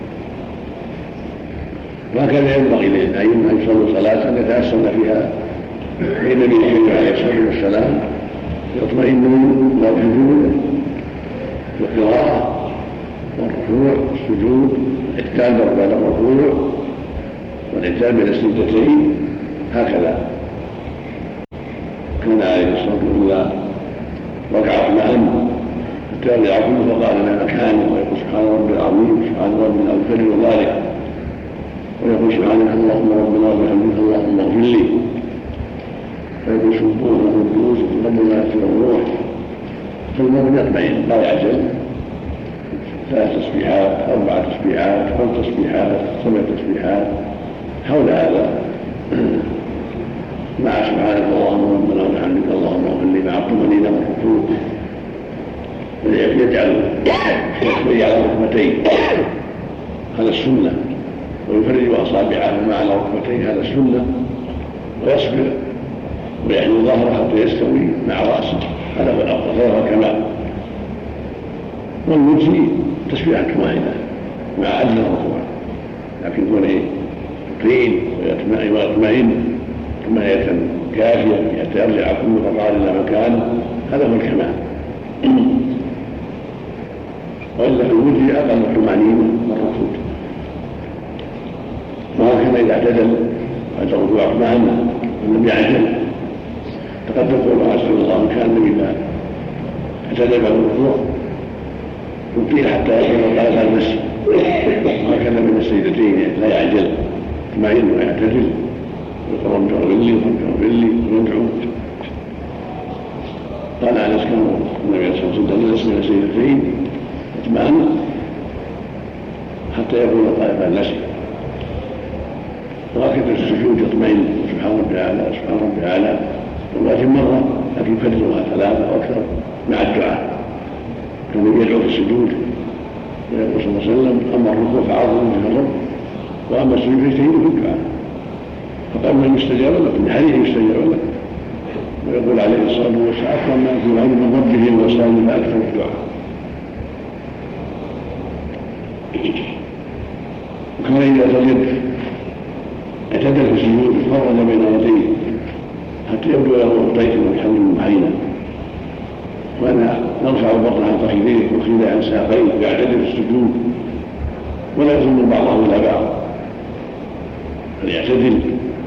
وهكذا ينبغي للأئمة أن يصلوا صلاة يتأسون فيها بين نبيه عليه الصلاة والسلام، يطمئنون والسجود والقراءة والركوع والسجود، الاعتدال بعد الركوع والاعتدال بين السجدتين. هكذا كان عليه الصلاة والسلام ركع اطمئن حتى يرجع كله فقال ما مكانه، ويقول: سبحان ربي العظيم، سبحان ربي الأغفر وذلك، ويقول: سبحانك اللهم ربنا وبحمدك اللهم اغفر لي، فيقول: سبوح وقدوس ربنا يغفر الروح. فالمؤمن يطمئن لا يعجل، ثلاث تسبيحات، أربع تسبيحات، خمس تسبيحات، سبع تسبيحات، حول هذا مع سبحانك اللهم ربنا وبحمدك اللهم اغفر لي مع الطمأنينة والركوع. يجعل يجعل على ركبتين، هذا السنة، ويفرج أصابعه على ركبتين، هذا السنة، ويصبر ويحنو ظهره حتى يستوي مع رأسه، هذا هو الأفضل، هذا هو الكمال. والمجزي تسبيحة واحدة مع عدل الركوع، لكن يكون يطيل ويطمئن طمأنينة كافية حتى يرجع كل فقار إلى مكانه، هذا هو الكمال. وإلا في الوجه أقل الطمأنينة والركوع. وهكذا إذا اعتدل بعد الركوع اطمأن ولم يعجل. تقدم قول رسول الله: كان النبي إذا اعتدل بعد الركوع يطيل حتى يكون قائما على المسجد، وهكذا من السجدتين لا يعجل، اطمئن ويعتدل ويقول: رب اغفر لي ورب اغفر لي ويدعو. قال أنس: كان النبي صلى الله عليه وسلم من السجدتين اطمئن حتى يكون قائما على المسجد. وأكثر السجود يطمئن سبحان ربي الأعلى سبحان ربي الأعلى والله مرة، لكن فجرها ثلاثة أو أكثر مع الدعاء. كان يدعو في السجود ويقول صلى الله عليه وسلم: أما الركوع فعظموا من الرب، وأما السجود فاجتهدوا في الدعاء، فقال: من يستجاب لك من حديث يستجاب لك. ويقول عليه الصلاة والسلام: أما في علم من ربه وصلى فأكثر الدعاء. وكان إذا سجد اعتدل في السجود فرج بين يديه حتى يبدو له طيف ويحمل محينا، وأنا نرفع البطن عن فخذيه وخذا عن ساقيه ويعتدل في السجود ولا يضم بعضه إلى بعض، فليعتدل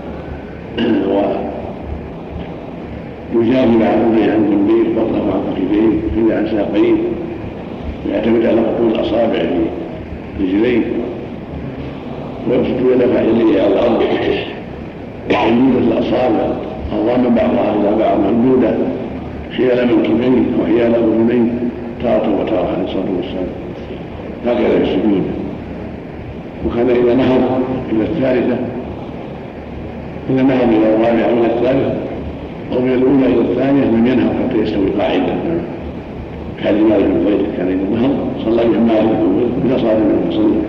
ويجاوب عن عن جنبيه بطنه عن فخذيه وخذا عن ساقيه، ويعتمد على بطون الأصابع في رجليه، ويبسط يديه على الأرض وممدودة الأصابع الضامة بعضها إلى بعض ممدودة حيال منكبين وحيال أذنين تارة وتارة عليه الصلاة والسلام، هكذا في السجود. وكان إذا نهض إلى الثالثة إذا نهض إلى الرابعة من الثالثة أو من الأولى إلى الثانية لم ينهض حتى يستوي قاعدة، كان مالك بن زيد كان إذا نهض صلى بهم مالك بن صالح بن وسلم.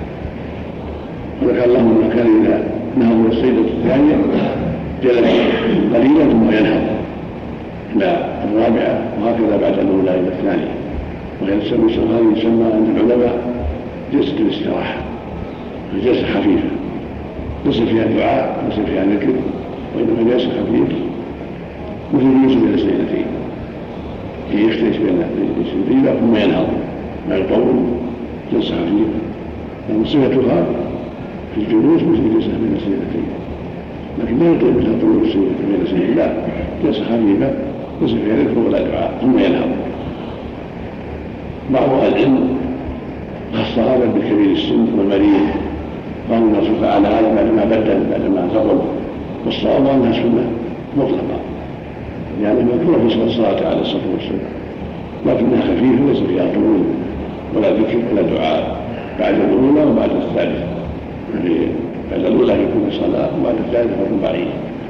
وذكر لهم أنه كان إذا نهض السيدة الثانية جلس قليلا ثم ينهض إلى الرابعة، وهكذا بعد الأولى إلى الثانية. وهذا يسمى عند العلماء جلسة الاستراحة، جلسة خفيفة ليس فيها دعاء ليس فيها ذكر، وإنما جلسة خفيفة مثل يوسف إلى السيدتين يختلف بين السيدتين ثم ينهض ما يطول، جلسة خفيفة لأن صفتها في الجلوس مثل جلسة بين السيدتين، لكن لا يطول مثل طول السيدة بين السيدتين، لا، جلسة خفيفة ليس فيها ذكر ولا دعاء ثم ينهض. بعض أهل العلم خص هذا بالكبير السن والمريض، قالوا الناس فعل هذا بعدما بدل بعدما ثقل، والصواب أنها سنة مطلقة يعني مكروه في الصلاة على الصلاة والسلام، لكنها خفيفة ليس فيها طول ولا ذكر ولا دعاء بعد الأولى وبعد الثالثة، يعني بعد الأولى يكون الصلاة وبعد الثالثة الرباعية.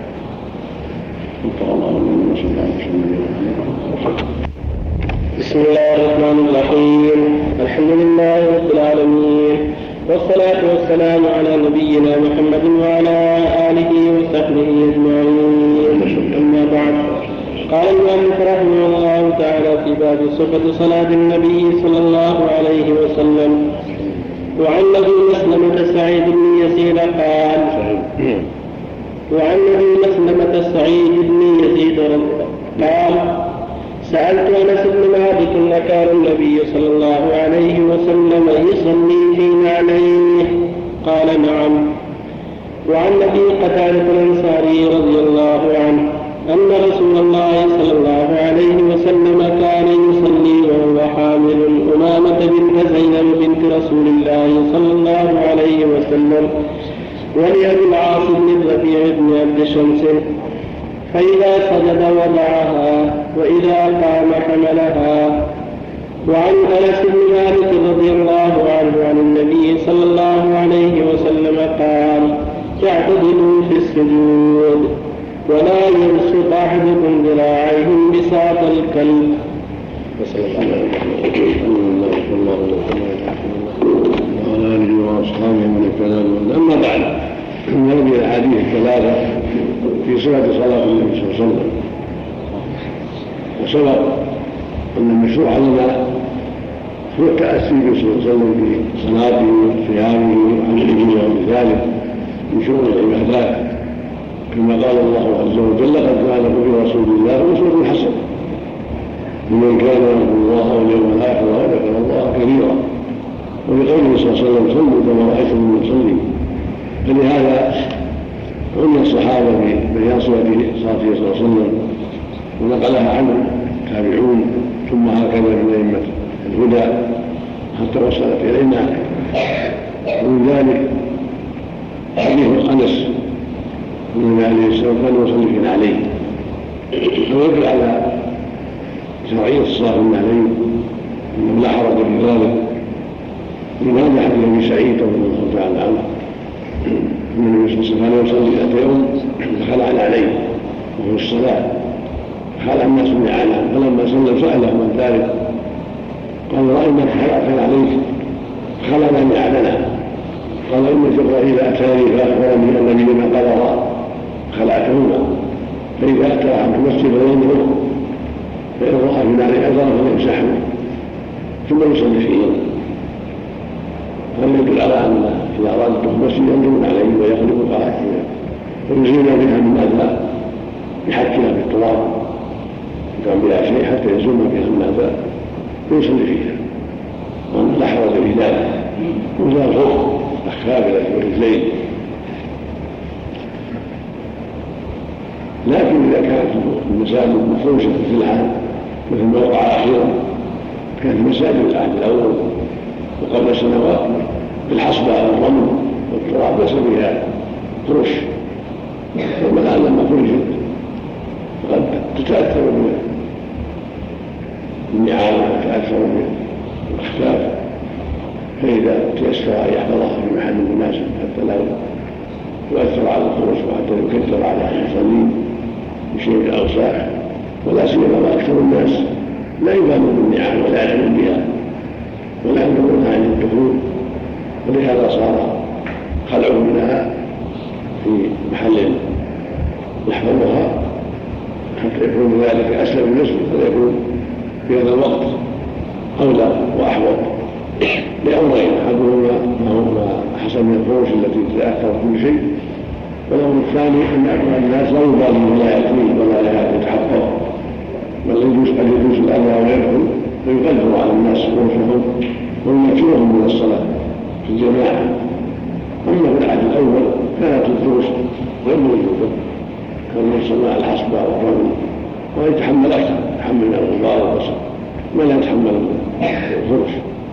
وفق الله ولنا وصلى الله وسلم. بسم الله الرحمن الرحيم. الحمد لله رب العالمين، والصلاة والسلام على نبينا محمد وعلى آله وصحبه أجمعين. أما بعد، قال المؤلف رحمه الله تعالى في باب صفة صلاة النبي صلى الله عليه وسلم: وعن أبي مسلمة سعيد بن يزيد قال وعن أبي مسلمة سعيد بن يزيد قال: سألت أنس بن مالك أكان النبي صلى الله عليه وسلم يصلي في نعليه؟ قال: نعم. وعن أبي قتادة الأنصاري رضي الله عنه أن رسول الله صلى الله عليه وسلم كان يصلي وهو حامل أمامة بنت زينب بنت رسول الله صلى الله عليه وسلم، ولأبي العاص بن الربيع بن عبد شمس، فإذا سجد وضعها وإذا قام حملها. وعن أنس بن مالك رضي الله عنه عن النبي صلى الله عليه وسلم قال: اعتدلوا في السجود ولا يبسط أحدكم ذراعيه بساط الكلب. وصلى الله عليه وعلى آله وأصحابه من اهتدى. أما بعد، هذه الأحاديث الثلاثة في صفة صلاة النبي صلى الله عليه وسلم، وسبق أن المشروع لنا هو التأسي به صلى الله عليه وسلم بصلاته وصيامه وعمله وبذلك من شؤون العبادات، كما قال الله عز وجل: قد كان لكم في رسول الله أسوة حسنة لمن كان يرجو الله واليوم الآخر وذكر الله كثيرا. ولقوله صلى الله عليه وسلم: صلوا كما رأيتم يصلي. فلهذا عني الصحابة ببيان صلاته صلى الله عليه وسلم، ونقلها عنه تابعون، ثم هكذا من أئمة الهدى حتى وصلت إلينا. ومن ذلك حديث أنس النبي عليه السلام كان يصلي في نعليه، فيدل على شرعية الصلاة في النعلين، إنه لا حرج في ذلك. من هذا حديث أبي سعيد رضي الله تعالى عنه النبي صلى الله عليه وسلم يصلي ذات يوم فخلع عليه وهو الصلاة خلع الناس نعالا، فلما سلم سأله من ذلك قال رأينا خلعت عليك خلعنا نعالنا، قال إن جبرائيل أتاني فأخبرني أن الذي ما قال خلعتهما، فإذا أتى عن المسجد فينظر فإن رأى في نار أثر فليمسحه ثم يصلي فيهما. هذا يدل على أن إذا أراد الدخول المسجد ينظرون عليه ويخلق قاعدته ويزيلون بها من أذى بحكها بالتراب يدعون بها شيء حتى يزول بها من أذى ويصلي فيها، وأن لا حرج في ذلك ولا الخوف الخابلة والرجلين. لكن إذا كانت المساجد مفروشة في العهد مثل ما وقع أخيرا كانت المساجد العهد الأول وقبل سنوات بالحصبة والرمل والتراب ليس بها فرش، ثم الآن لما فرشت فقد تتأثر بالنعام وتتأثر بالأخفاف، فإذا تيسر أن يحفظها في محل مناسب حتى لا يؤثر على الفرش وحتى يكثر على المصلين بشيء من الأوساخ، ولا سيما أكثر الناس لا يبالون بالنعام ولا يعلمون بها ولا ينظرون عن الدخول، ولهذا صار خلعه منها في محل يحفظها حتى يكون ذلك أسهل بالنسبة فيكون في هذا الوقت أولى وأحوط لأمرين: أحدهما ما حصل من الفروش التي تتأثر كل شيء، والأمر الثاني أن أكثر الناس لا يبالي ولا يأتي ولا يتحفظ، بل يجوز أن يجوز الأذى ويدخل ويقدر على الناس فروشهم ويمكنهم من الصلاة في الجماعة. أما في العهد الأول كانت الفروش غير موجودة، كان يصلى على الحصبة والرمل ويتحمل أكثر، يتحمل من الغبار والبصر ما لا يتحمل الفرش.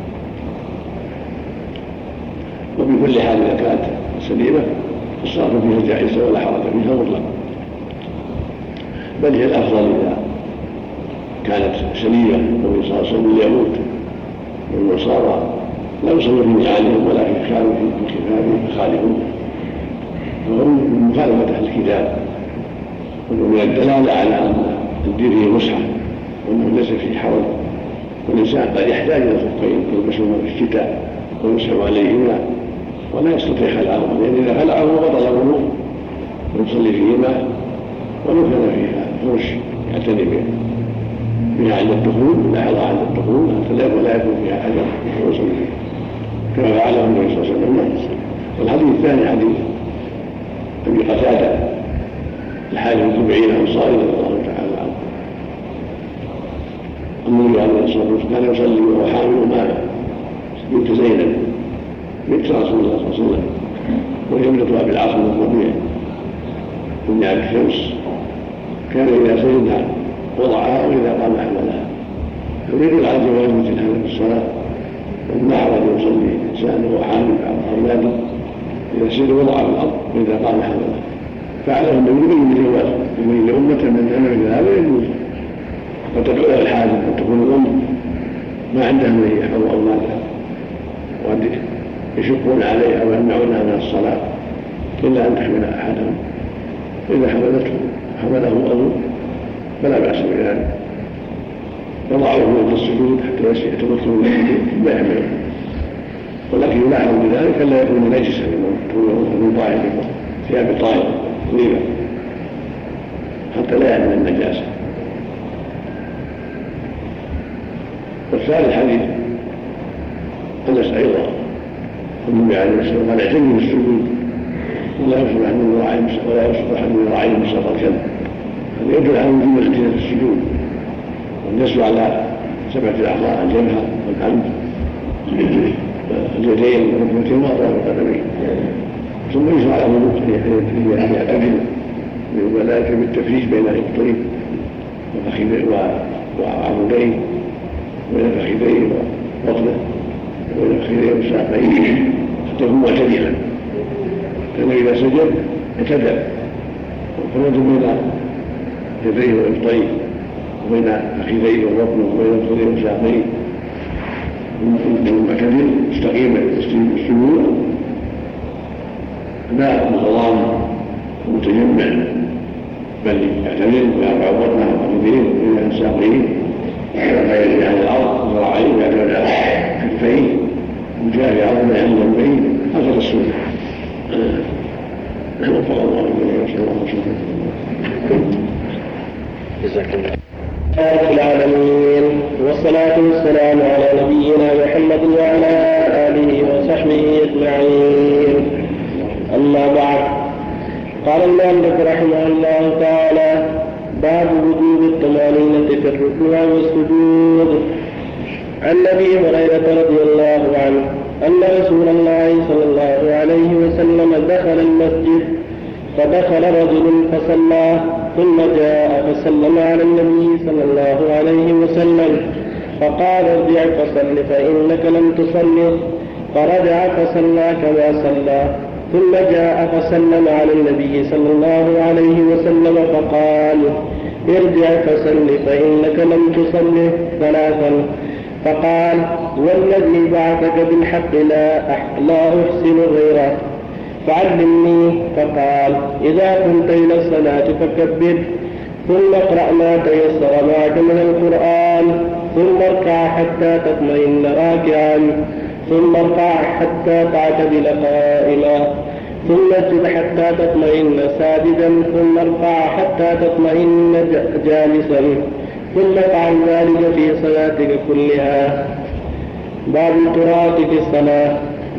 وبكل حال إذا كانت سليمة فالصلاة فيها جائزة ولا حرج فيها مطلقا، بل هي الأفضل إذا كانت سليمة. النبي صلى الله عليه وسلم يموت والنصارى لا يصلوا في نعالهم ولا في خفافهم يخالفون، وهم من مخالفة أهل الكتاب، وأنه من الدلالة على أن الدين فيه مسحة وأنه ليس فيه حرج، والإنسان قد يحتاج إلى الخفين يلبسهما في الشتاء ويمسح عليهما ولا يستطيع خلعهما، لأن إذا خلعهما بطل الوضوء ويصلي فيهما ولو كان فيها فرش يعتني بها عند الدخول لا يضع عند الدخول حتى لا يكون فيها حجر ويصلي فيها كما فعله النبي صلى الله عليه وسلم. والحديث الثاني حديث أبي قتادة الحارث بن ربيعة الأنصاري رضي الله تعالى عنه، النبي عليه الصلاة والسلام كان يصلي وهو حامل معه بنت زينب بنت رسول الله صلى الله عليه وسلم، وهي ابنة أبي العاص بن ربيعة بن عبد الشمس، كان إذا سجد وضعها وإذا قام حملها، يريد على جواز مثل هذا في الصلاة، وما أراد يصلي إنسان وهو حامل بعض أولاده إذا سجد وضعها في الأرض وإذا قام حملها، فعله النبي يبين الجواز يبين لأمته من أمر مثل هذا يجوز. قد تدعو له الحاجة أن تكون الأم ما عندها من يحفظ أولادها وقد يشقون عليها ويمنعونها من الصلاة إلا أن تحمل أحدهم، فإذا حملته حمله أبوه فلا بأس بذلك، يضعه من السجود حتى يتمكن من السجود لا يحمله، ولكن يلاحظ بذلك ألا يكون نجسا من طاهر ثياب طاهر طيبة حتى لا يعمل النجاسة. والثالث حديث أنس أيضا النبي عليه الصلاة والسلام قال اعتنوا بالسجود ولا يصلح من يراعي ولا يصلح من يراعي مساق الكلب، هذا يدل على وجوب الاختلاف في السجود والنسب على سبعة الأعضاء: الجبهة والأنف اليدين والركبتين وأطراف القدمين، ثم يشرع له أن يعتدل وذلك بالتفريج بين الإبطين وعمودين وبين فخذيه وبطنه وبين فخذيه وساقيه حتى يكون معتدلا، لأنه إذا سجد اعتدل وفرد بين يديه وإبطيه وبين فخذيه وبطنه وبين فخذيه وساقيه المعتدل مستقيما السجود لا متضام متجمع، بل يعتمد ويرفع بطنه ويديه الى الساقين ويجري على الارض ذراعيه ويعتمد على كفيه وجاء عظمه عند البين. هذا السنه. وفق الله صلى الله عليه وسلم. جزاك الله رب العالمين، والصلاة والسلام على نبينا محمد وعلى آله وصحبه أجمعين. أما بعد، قال المؤلف رحمه الله تعالى: باب وجوب الطمأنينة في الركوع والسجود. عن أبي هريرة رضي الله عنه أن رسول الله صلى الله عليه وسلم دخل المسجد فدخل رجل فصلى، ثم جاء فسلم على النبي صلى الله عليه وسلم فقال: ارجع فصل فإنك لم تصل. فرجع فصلى كما صلى، ثم جاء فسلم على النبي صلى الله عليه وسلم فقال: ارجع فصل فإنك لم تصل ثلاثا. فقال: والذي بعثك بالحق لا لا أحسن غيره فعلمني. فقال: إذا قمت إلى الصلاة فكبر، ثم اقرأ ما تيسر معك من القرآن، ثم اركع حتى تطمئن راكعا، ثم اركع حتى تعتدل قائما، ثم اسجد حتى تطمئن ساجدا، ثم ارفع حتى تطمئن جالسا، ثم افعل ذلك في صلاتك كلها. باب القراءة في الصلاة.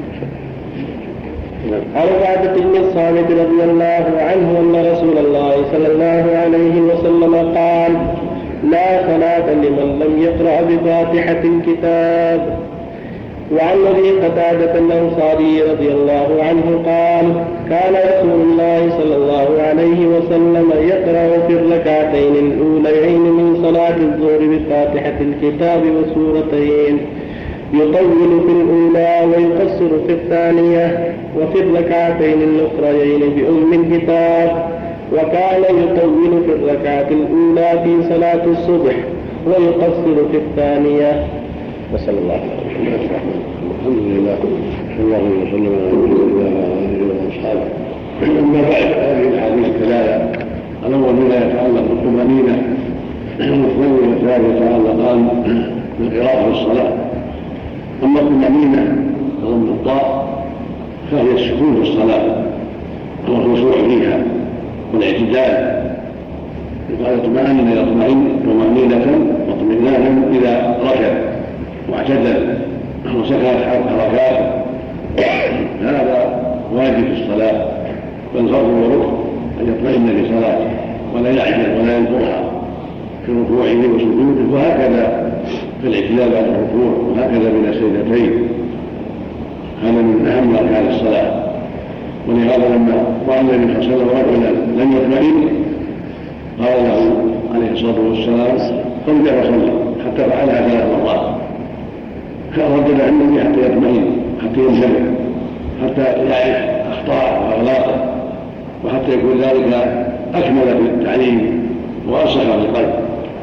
عن عبادة بن الصامت رضي الله عنه أن رسول الله صلى الله عليه وسلم قال: لا صلاة لمن لم يقرأ بفاتحة الكتاب. وعن أبي قتادة الأنصاري رضي الله عنه قال: كان رسول الله صلى الله عليه وسلم يقرأ في الركعتين الأوليين من صلاة الظهر بفاتحة الكتاب وسورتين، يطول في الأولى ويقصر في الثانية، وفي الركعتين الأخريين بأم الكتاب. وكان يطول في الركعة الأولى في صلاة الصبح ويقصر في الثانية. وصلى الله عليه وسلم. الحمد لله صلى الله عليه وسلم على اله واصحابه. اما بعد، هذه الاحاديث الثلاثه الاول منها يتعلق بالطمانينه، والثاني والثالث يتعلقان بالقراءه في الصلاه. اما الطمانينه ضم الطاء فهي السكون في الصلاه والخشوع فيها والاعتدال. يقال اطمئن يطمئن طمانينه واطمئنانا اذا ركب واعتدل وسكنت حركاته. هذا واجب في الصلاة، بل فرض وركن أن يطمئن في صلاته ولا يعجل ولا ينقرها في ركوعه وسجوده، وهكذا في الاعتدال بعد الركوع، وهكذا بين السجدتين. هذا من أهم أركان الصلاة. ولهذا لما رأى النبي صلى الله عليه وسلم رجلا لم يطمئن قال له عليه الصلاة والسلام: قم جاء فصلى، حتى فعلها ثلاث مرات. فردد النبي حتى يطمئن، حتى ينتبه، حتى يعرف اخطاءه واغلاطه، وحتى يكون ذلك اكمل في التعليم وارسخ في القلب.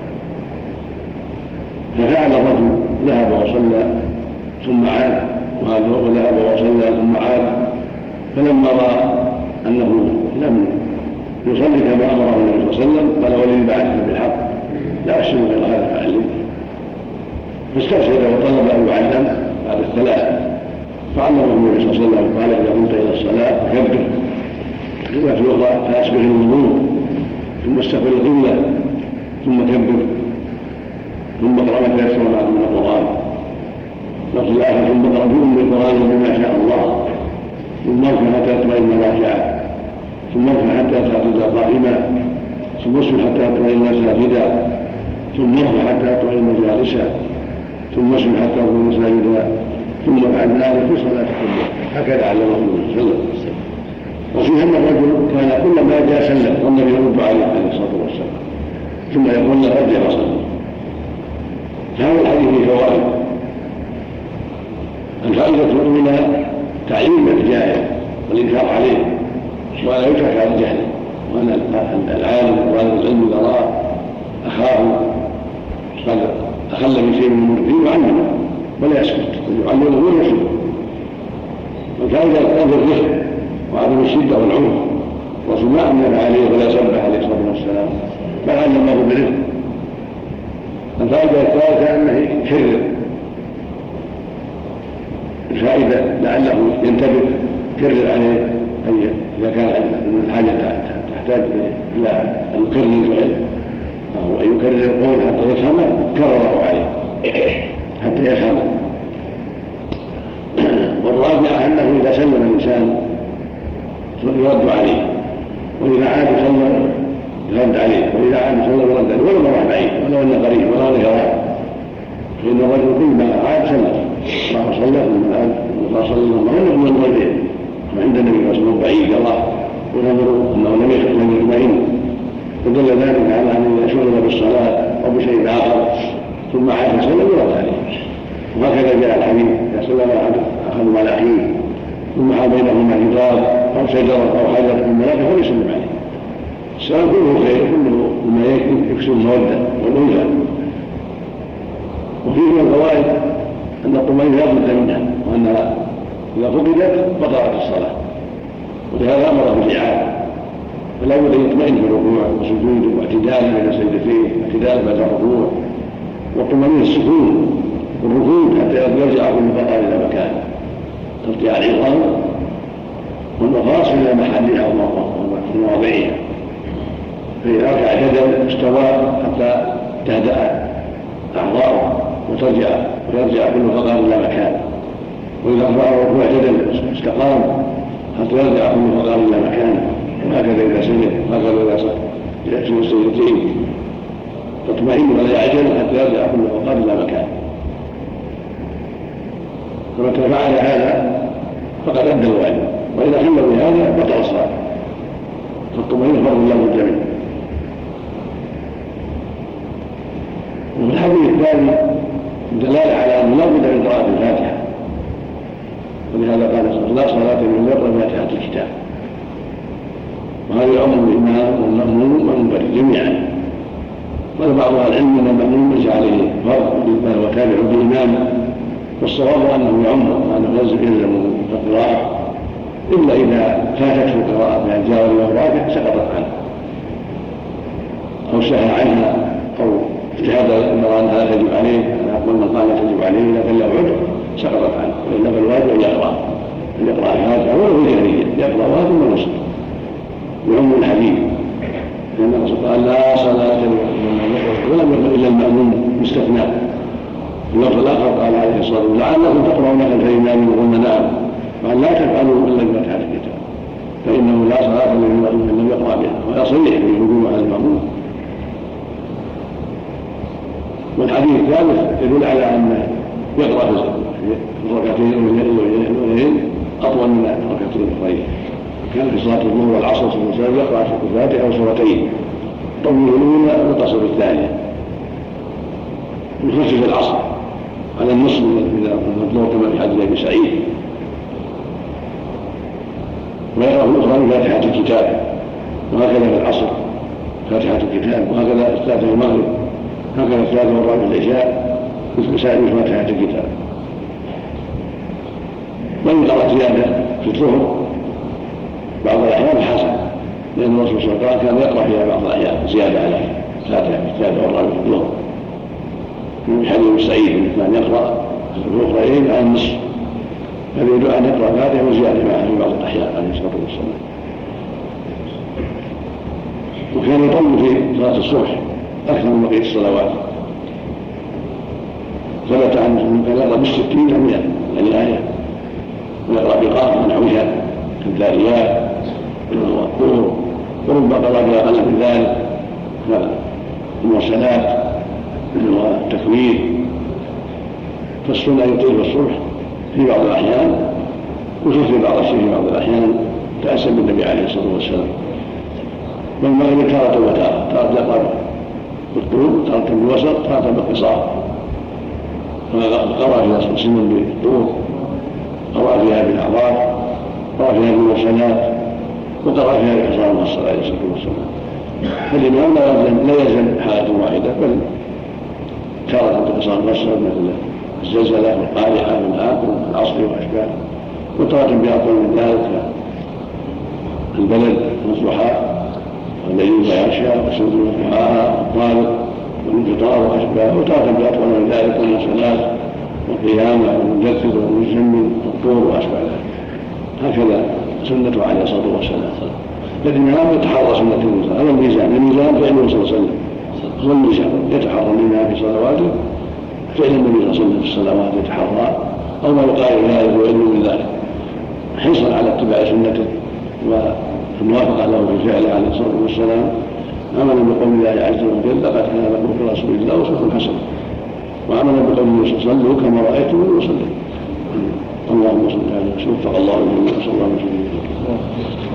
ففعل الرجل، ذهب وصلى ثم عاد، وهذا ذهب وصلى ثم عاد. فلما راى انه لم يصلي كما امره النبي صلى الله عليه وسلم قال: والذي بعثك بالحق لا احسن غير هذا فعلمني. فاسترشد وطلب ان يعلم بعد الثلاث، فعلمه النبي صلى الله عليه وسلم قال: اذا قمت الى الصلاه فكبر، اذا توضا فاسبغ الوضوء، ثم استقبل القبله، ثم كبر، ثم اقرا ما تيسر معك من القران. لفظ الاخر: ثم اقرا بأم القران بما شاء الله، ثم ارفع حتى تطمئن راكعا، ثم ارفع حتى تعتدل قائما، ثم اسجد حتى تطمئن ساجدا، ثم ارفع حتى تطمئن جالسا، ثم اسجد حتى تكون ساجدا، ثم بعد ذلك في صلاة كلها. هكذا علمه النبي صلى الله عليه وسلم. وفي ان الرجل كان كلما جاء سلم والنبي يرد عليه عليه الصلاه والسلام، ثم يقول له: ارجع وصل. فهذا الحديث فيه فوائد. الفائده الاولى تعليم الجاهل والانكار عليه، ولا يترك على الجهل، وان العالم وطالب العلم اذا راى اخاه قد اخل بشيء من المرضي يعلمه ولا يسكت، يعلمه ولا يسكت. وكذلك قول الرفق وعدم الشدة والعنف. الرسول ما أمن عليه ولا سبح عليه الصلاة والسلام بل علمه برفق. الفائدة الثالثة أنه يكرر الفائدة لعله ينتبه يكرر عليه إذا كان الحاجة تحتاج إلى أن يكرر الفعل أو أن يكرر القول حتى يفهمه كرره عليه حتى يفهمه. والرابعة أنه إذا سلم الإنسان يرد عليه، وإذا عاد سلم يرد عليه، وإذا عاد سلم يرد عليه ولو راح بعيد ولو أنه قريب ولو أنه يراه، فإن الرجل كلما عاد سلم الله صلى الله صلى الله عليه وسلم من الغيبين وعند النبي صلى الله عليه وسلم بعيد الله ونظروا أنه لم يطمئن، ودل ذلك على أن يشغل بالصلاة أو بشيء آخر ثم عاد سلم يرد عليه. وهكذا جاء الحديث إذا سلم أخذهم على أخيه ثم حال بينهما جدار أو شجرة أو حجر من ملائكة فليسلم عليه. السلام كله خير كله مما يكسب المودة والألفة. وفيه من الفوائد أن الطمأنينة لا بد منها، وأنها إذا فقدت بطلت الصلاة، ولهذا أمر بالإعادة، فلا بد أن يطمئن في الركوع والسجود واعتدال بين السجدتين واعتدال بعد الركوع، والطمأنينة السكون والركود حتى يرجع كل فقار إلى مكانه، ترجع العظام والمفاصل إلى محلها ومواضعها، فإذا ركع جدل استوى حتى تهدأ أعضاءه وترجع ويرجع كل فقار إلى مكانه، وإذا رفع الركوع جدل استقام حتى يرجع كل فقار إلى مكانه، وهكذا إذا سجد وهكذا إذا سجد السجدتين تطمئن ولا يعجل حتى يرجع كل فقار إلى مكانه. فمتى فعل هذا فقد أدى الواجب، وإذا خل بهذا بطل الصلاة، فالطمأنينة فرض لا بد منه. وفي الحديث الثاني دلالة على أن لا بد من قراءة الفاتحة، ولهذا قال لا صلاة من غير فاتحة الكتاب، وهذا يعم الإمام والمأموم والمنفرد جميعا. قال بعض أهل العلم أن المأموم ليس عليه فرض بل هو تابع بالإمام، والصواب أنه يعم وأنه يلزم القراءة إلا إذا فاتته القراءة بأن جاء الرابع سقطت عنه أو سهى عنها أو اجتهاد المرأة أنها لا تجب عليه، أنا أقول من قال لا تجب عليه لكن له عذر سقطت عنه، وإلا فالواجب أن يقرأ أن يقرأ الفاتحة ولو جهريا يقرأها ثم يصلي يعم الحديث، لأن الرسول قال لا صلاة ولم يقل إلا المأموم مستثنى. اللفظ الآخر قال عليه الصلاة والسلام لعلكم تقرؤون خلف الإمام وقلنا نعم، قال لا تفعلوا إلا بفتحة الكتاب فإنه لا صلاة لمن لم يقرأ بها، ولا صريح في الهجوم على المأموم. والحديث الثالث يدل على أن يقرأ في الركعتين الأوليين أطول من الركعتين الأخرين. كان في صلاة الظهر والعصر صلى الله عليه وسلم يقرأ في الفاتحة أو سورتين، طويل الأولى وقصر الثانية، يخفف العصر على النصف إذا المطلوب كما في حديث أبي سعيد، ويقرأ الأخرى بفاتحة الكتاب، وهكذا في العصر فاتحة الكتاب، وهكذا الثالث المغرب، هكذا الثالث والرابع العشاء مثل سائر فاتحة الكتاب. وإن قرأت زيادة في الظهر بعض الأحيان حسن، لأن الرسول صلى الله عليه وسلم كان يقرأ فيها بعض الأحيان زيادة على فاتحة الكتاب والرابع في الظهر، من حديث سعيد كان يقرأ في الأخرين على النصف، فيريد أن يقرأ فاتحة وزيادة معه في بعض الأحيان عليه الصلاة والسلام. وكان يطول في صلاة الصبح أكثر من بقية الصلوات، ثبت عنه أنه كان يقرأ بالستين أو مئة يعني آية، ويقرأ بقاف ونحوها كالذاريات والطور، وربما قرأ بأقل من ذلك كالمرسلات والتكوير. فالسنة يطيل الصبح في بعض الأحيان ويخفي بعض الشيء في بعض الأحيان تأسى بالنبي عليه الصلاة والسلام. والمغرب تارة وتارة، تارة يقرأ بالطول، تارة بالوسط، تارة بالقصار، قرأ فيها سن بالطول، قرأ فيها بالأعراف، قرأ فيها بالمرسلات، وقرأ فيها بالقصار مع الصلاة عليه الصلاة والسلام. فالإمام لا يلزم حالة واحدة، بل تارة بالقصار مصر مثل الزلزلة والقارعة والآخر والعصر وأشباه، وتارة بأطول من ذلك البلد والضحى والليل إذا يغشى والشمس وضحاها والطارق والانقطاع وأشباهه، وتارة بأطول من ذلك من الصلاة والقيامة والمجدد والمزمل والطور وأشباه ذلك. هكذا سنته عليه الصلاة والسلام. لكن يتحرى سنة الميزان، هذا الميزان الميزان فعله صلى الله عليه وسلم هو الميزان، يتحرى منها في صلواته فعل النبي صلى الله عليه وسلم في الصلوات يتحرى أو ما يقال ذلك وعلم من ذلك، حرصا على اتباع سنته والموافقة له في فعله عليه الصلاة والسلام، عملا بقول الله عز وجل لقد كان لكم في رسول الله أسوة حسنة، وعملا بقوله صلوا كما رأيتم يصلي. اللهم صل على وسلم. وفق الله الجميع. صلى الله عليه وسلم.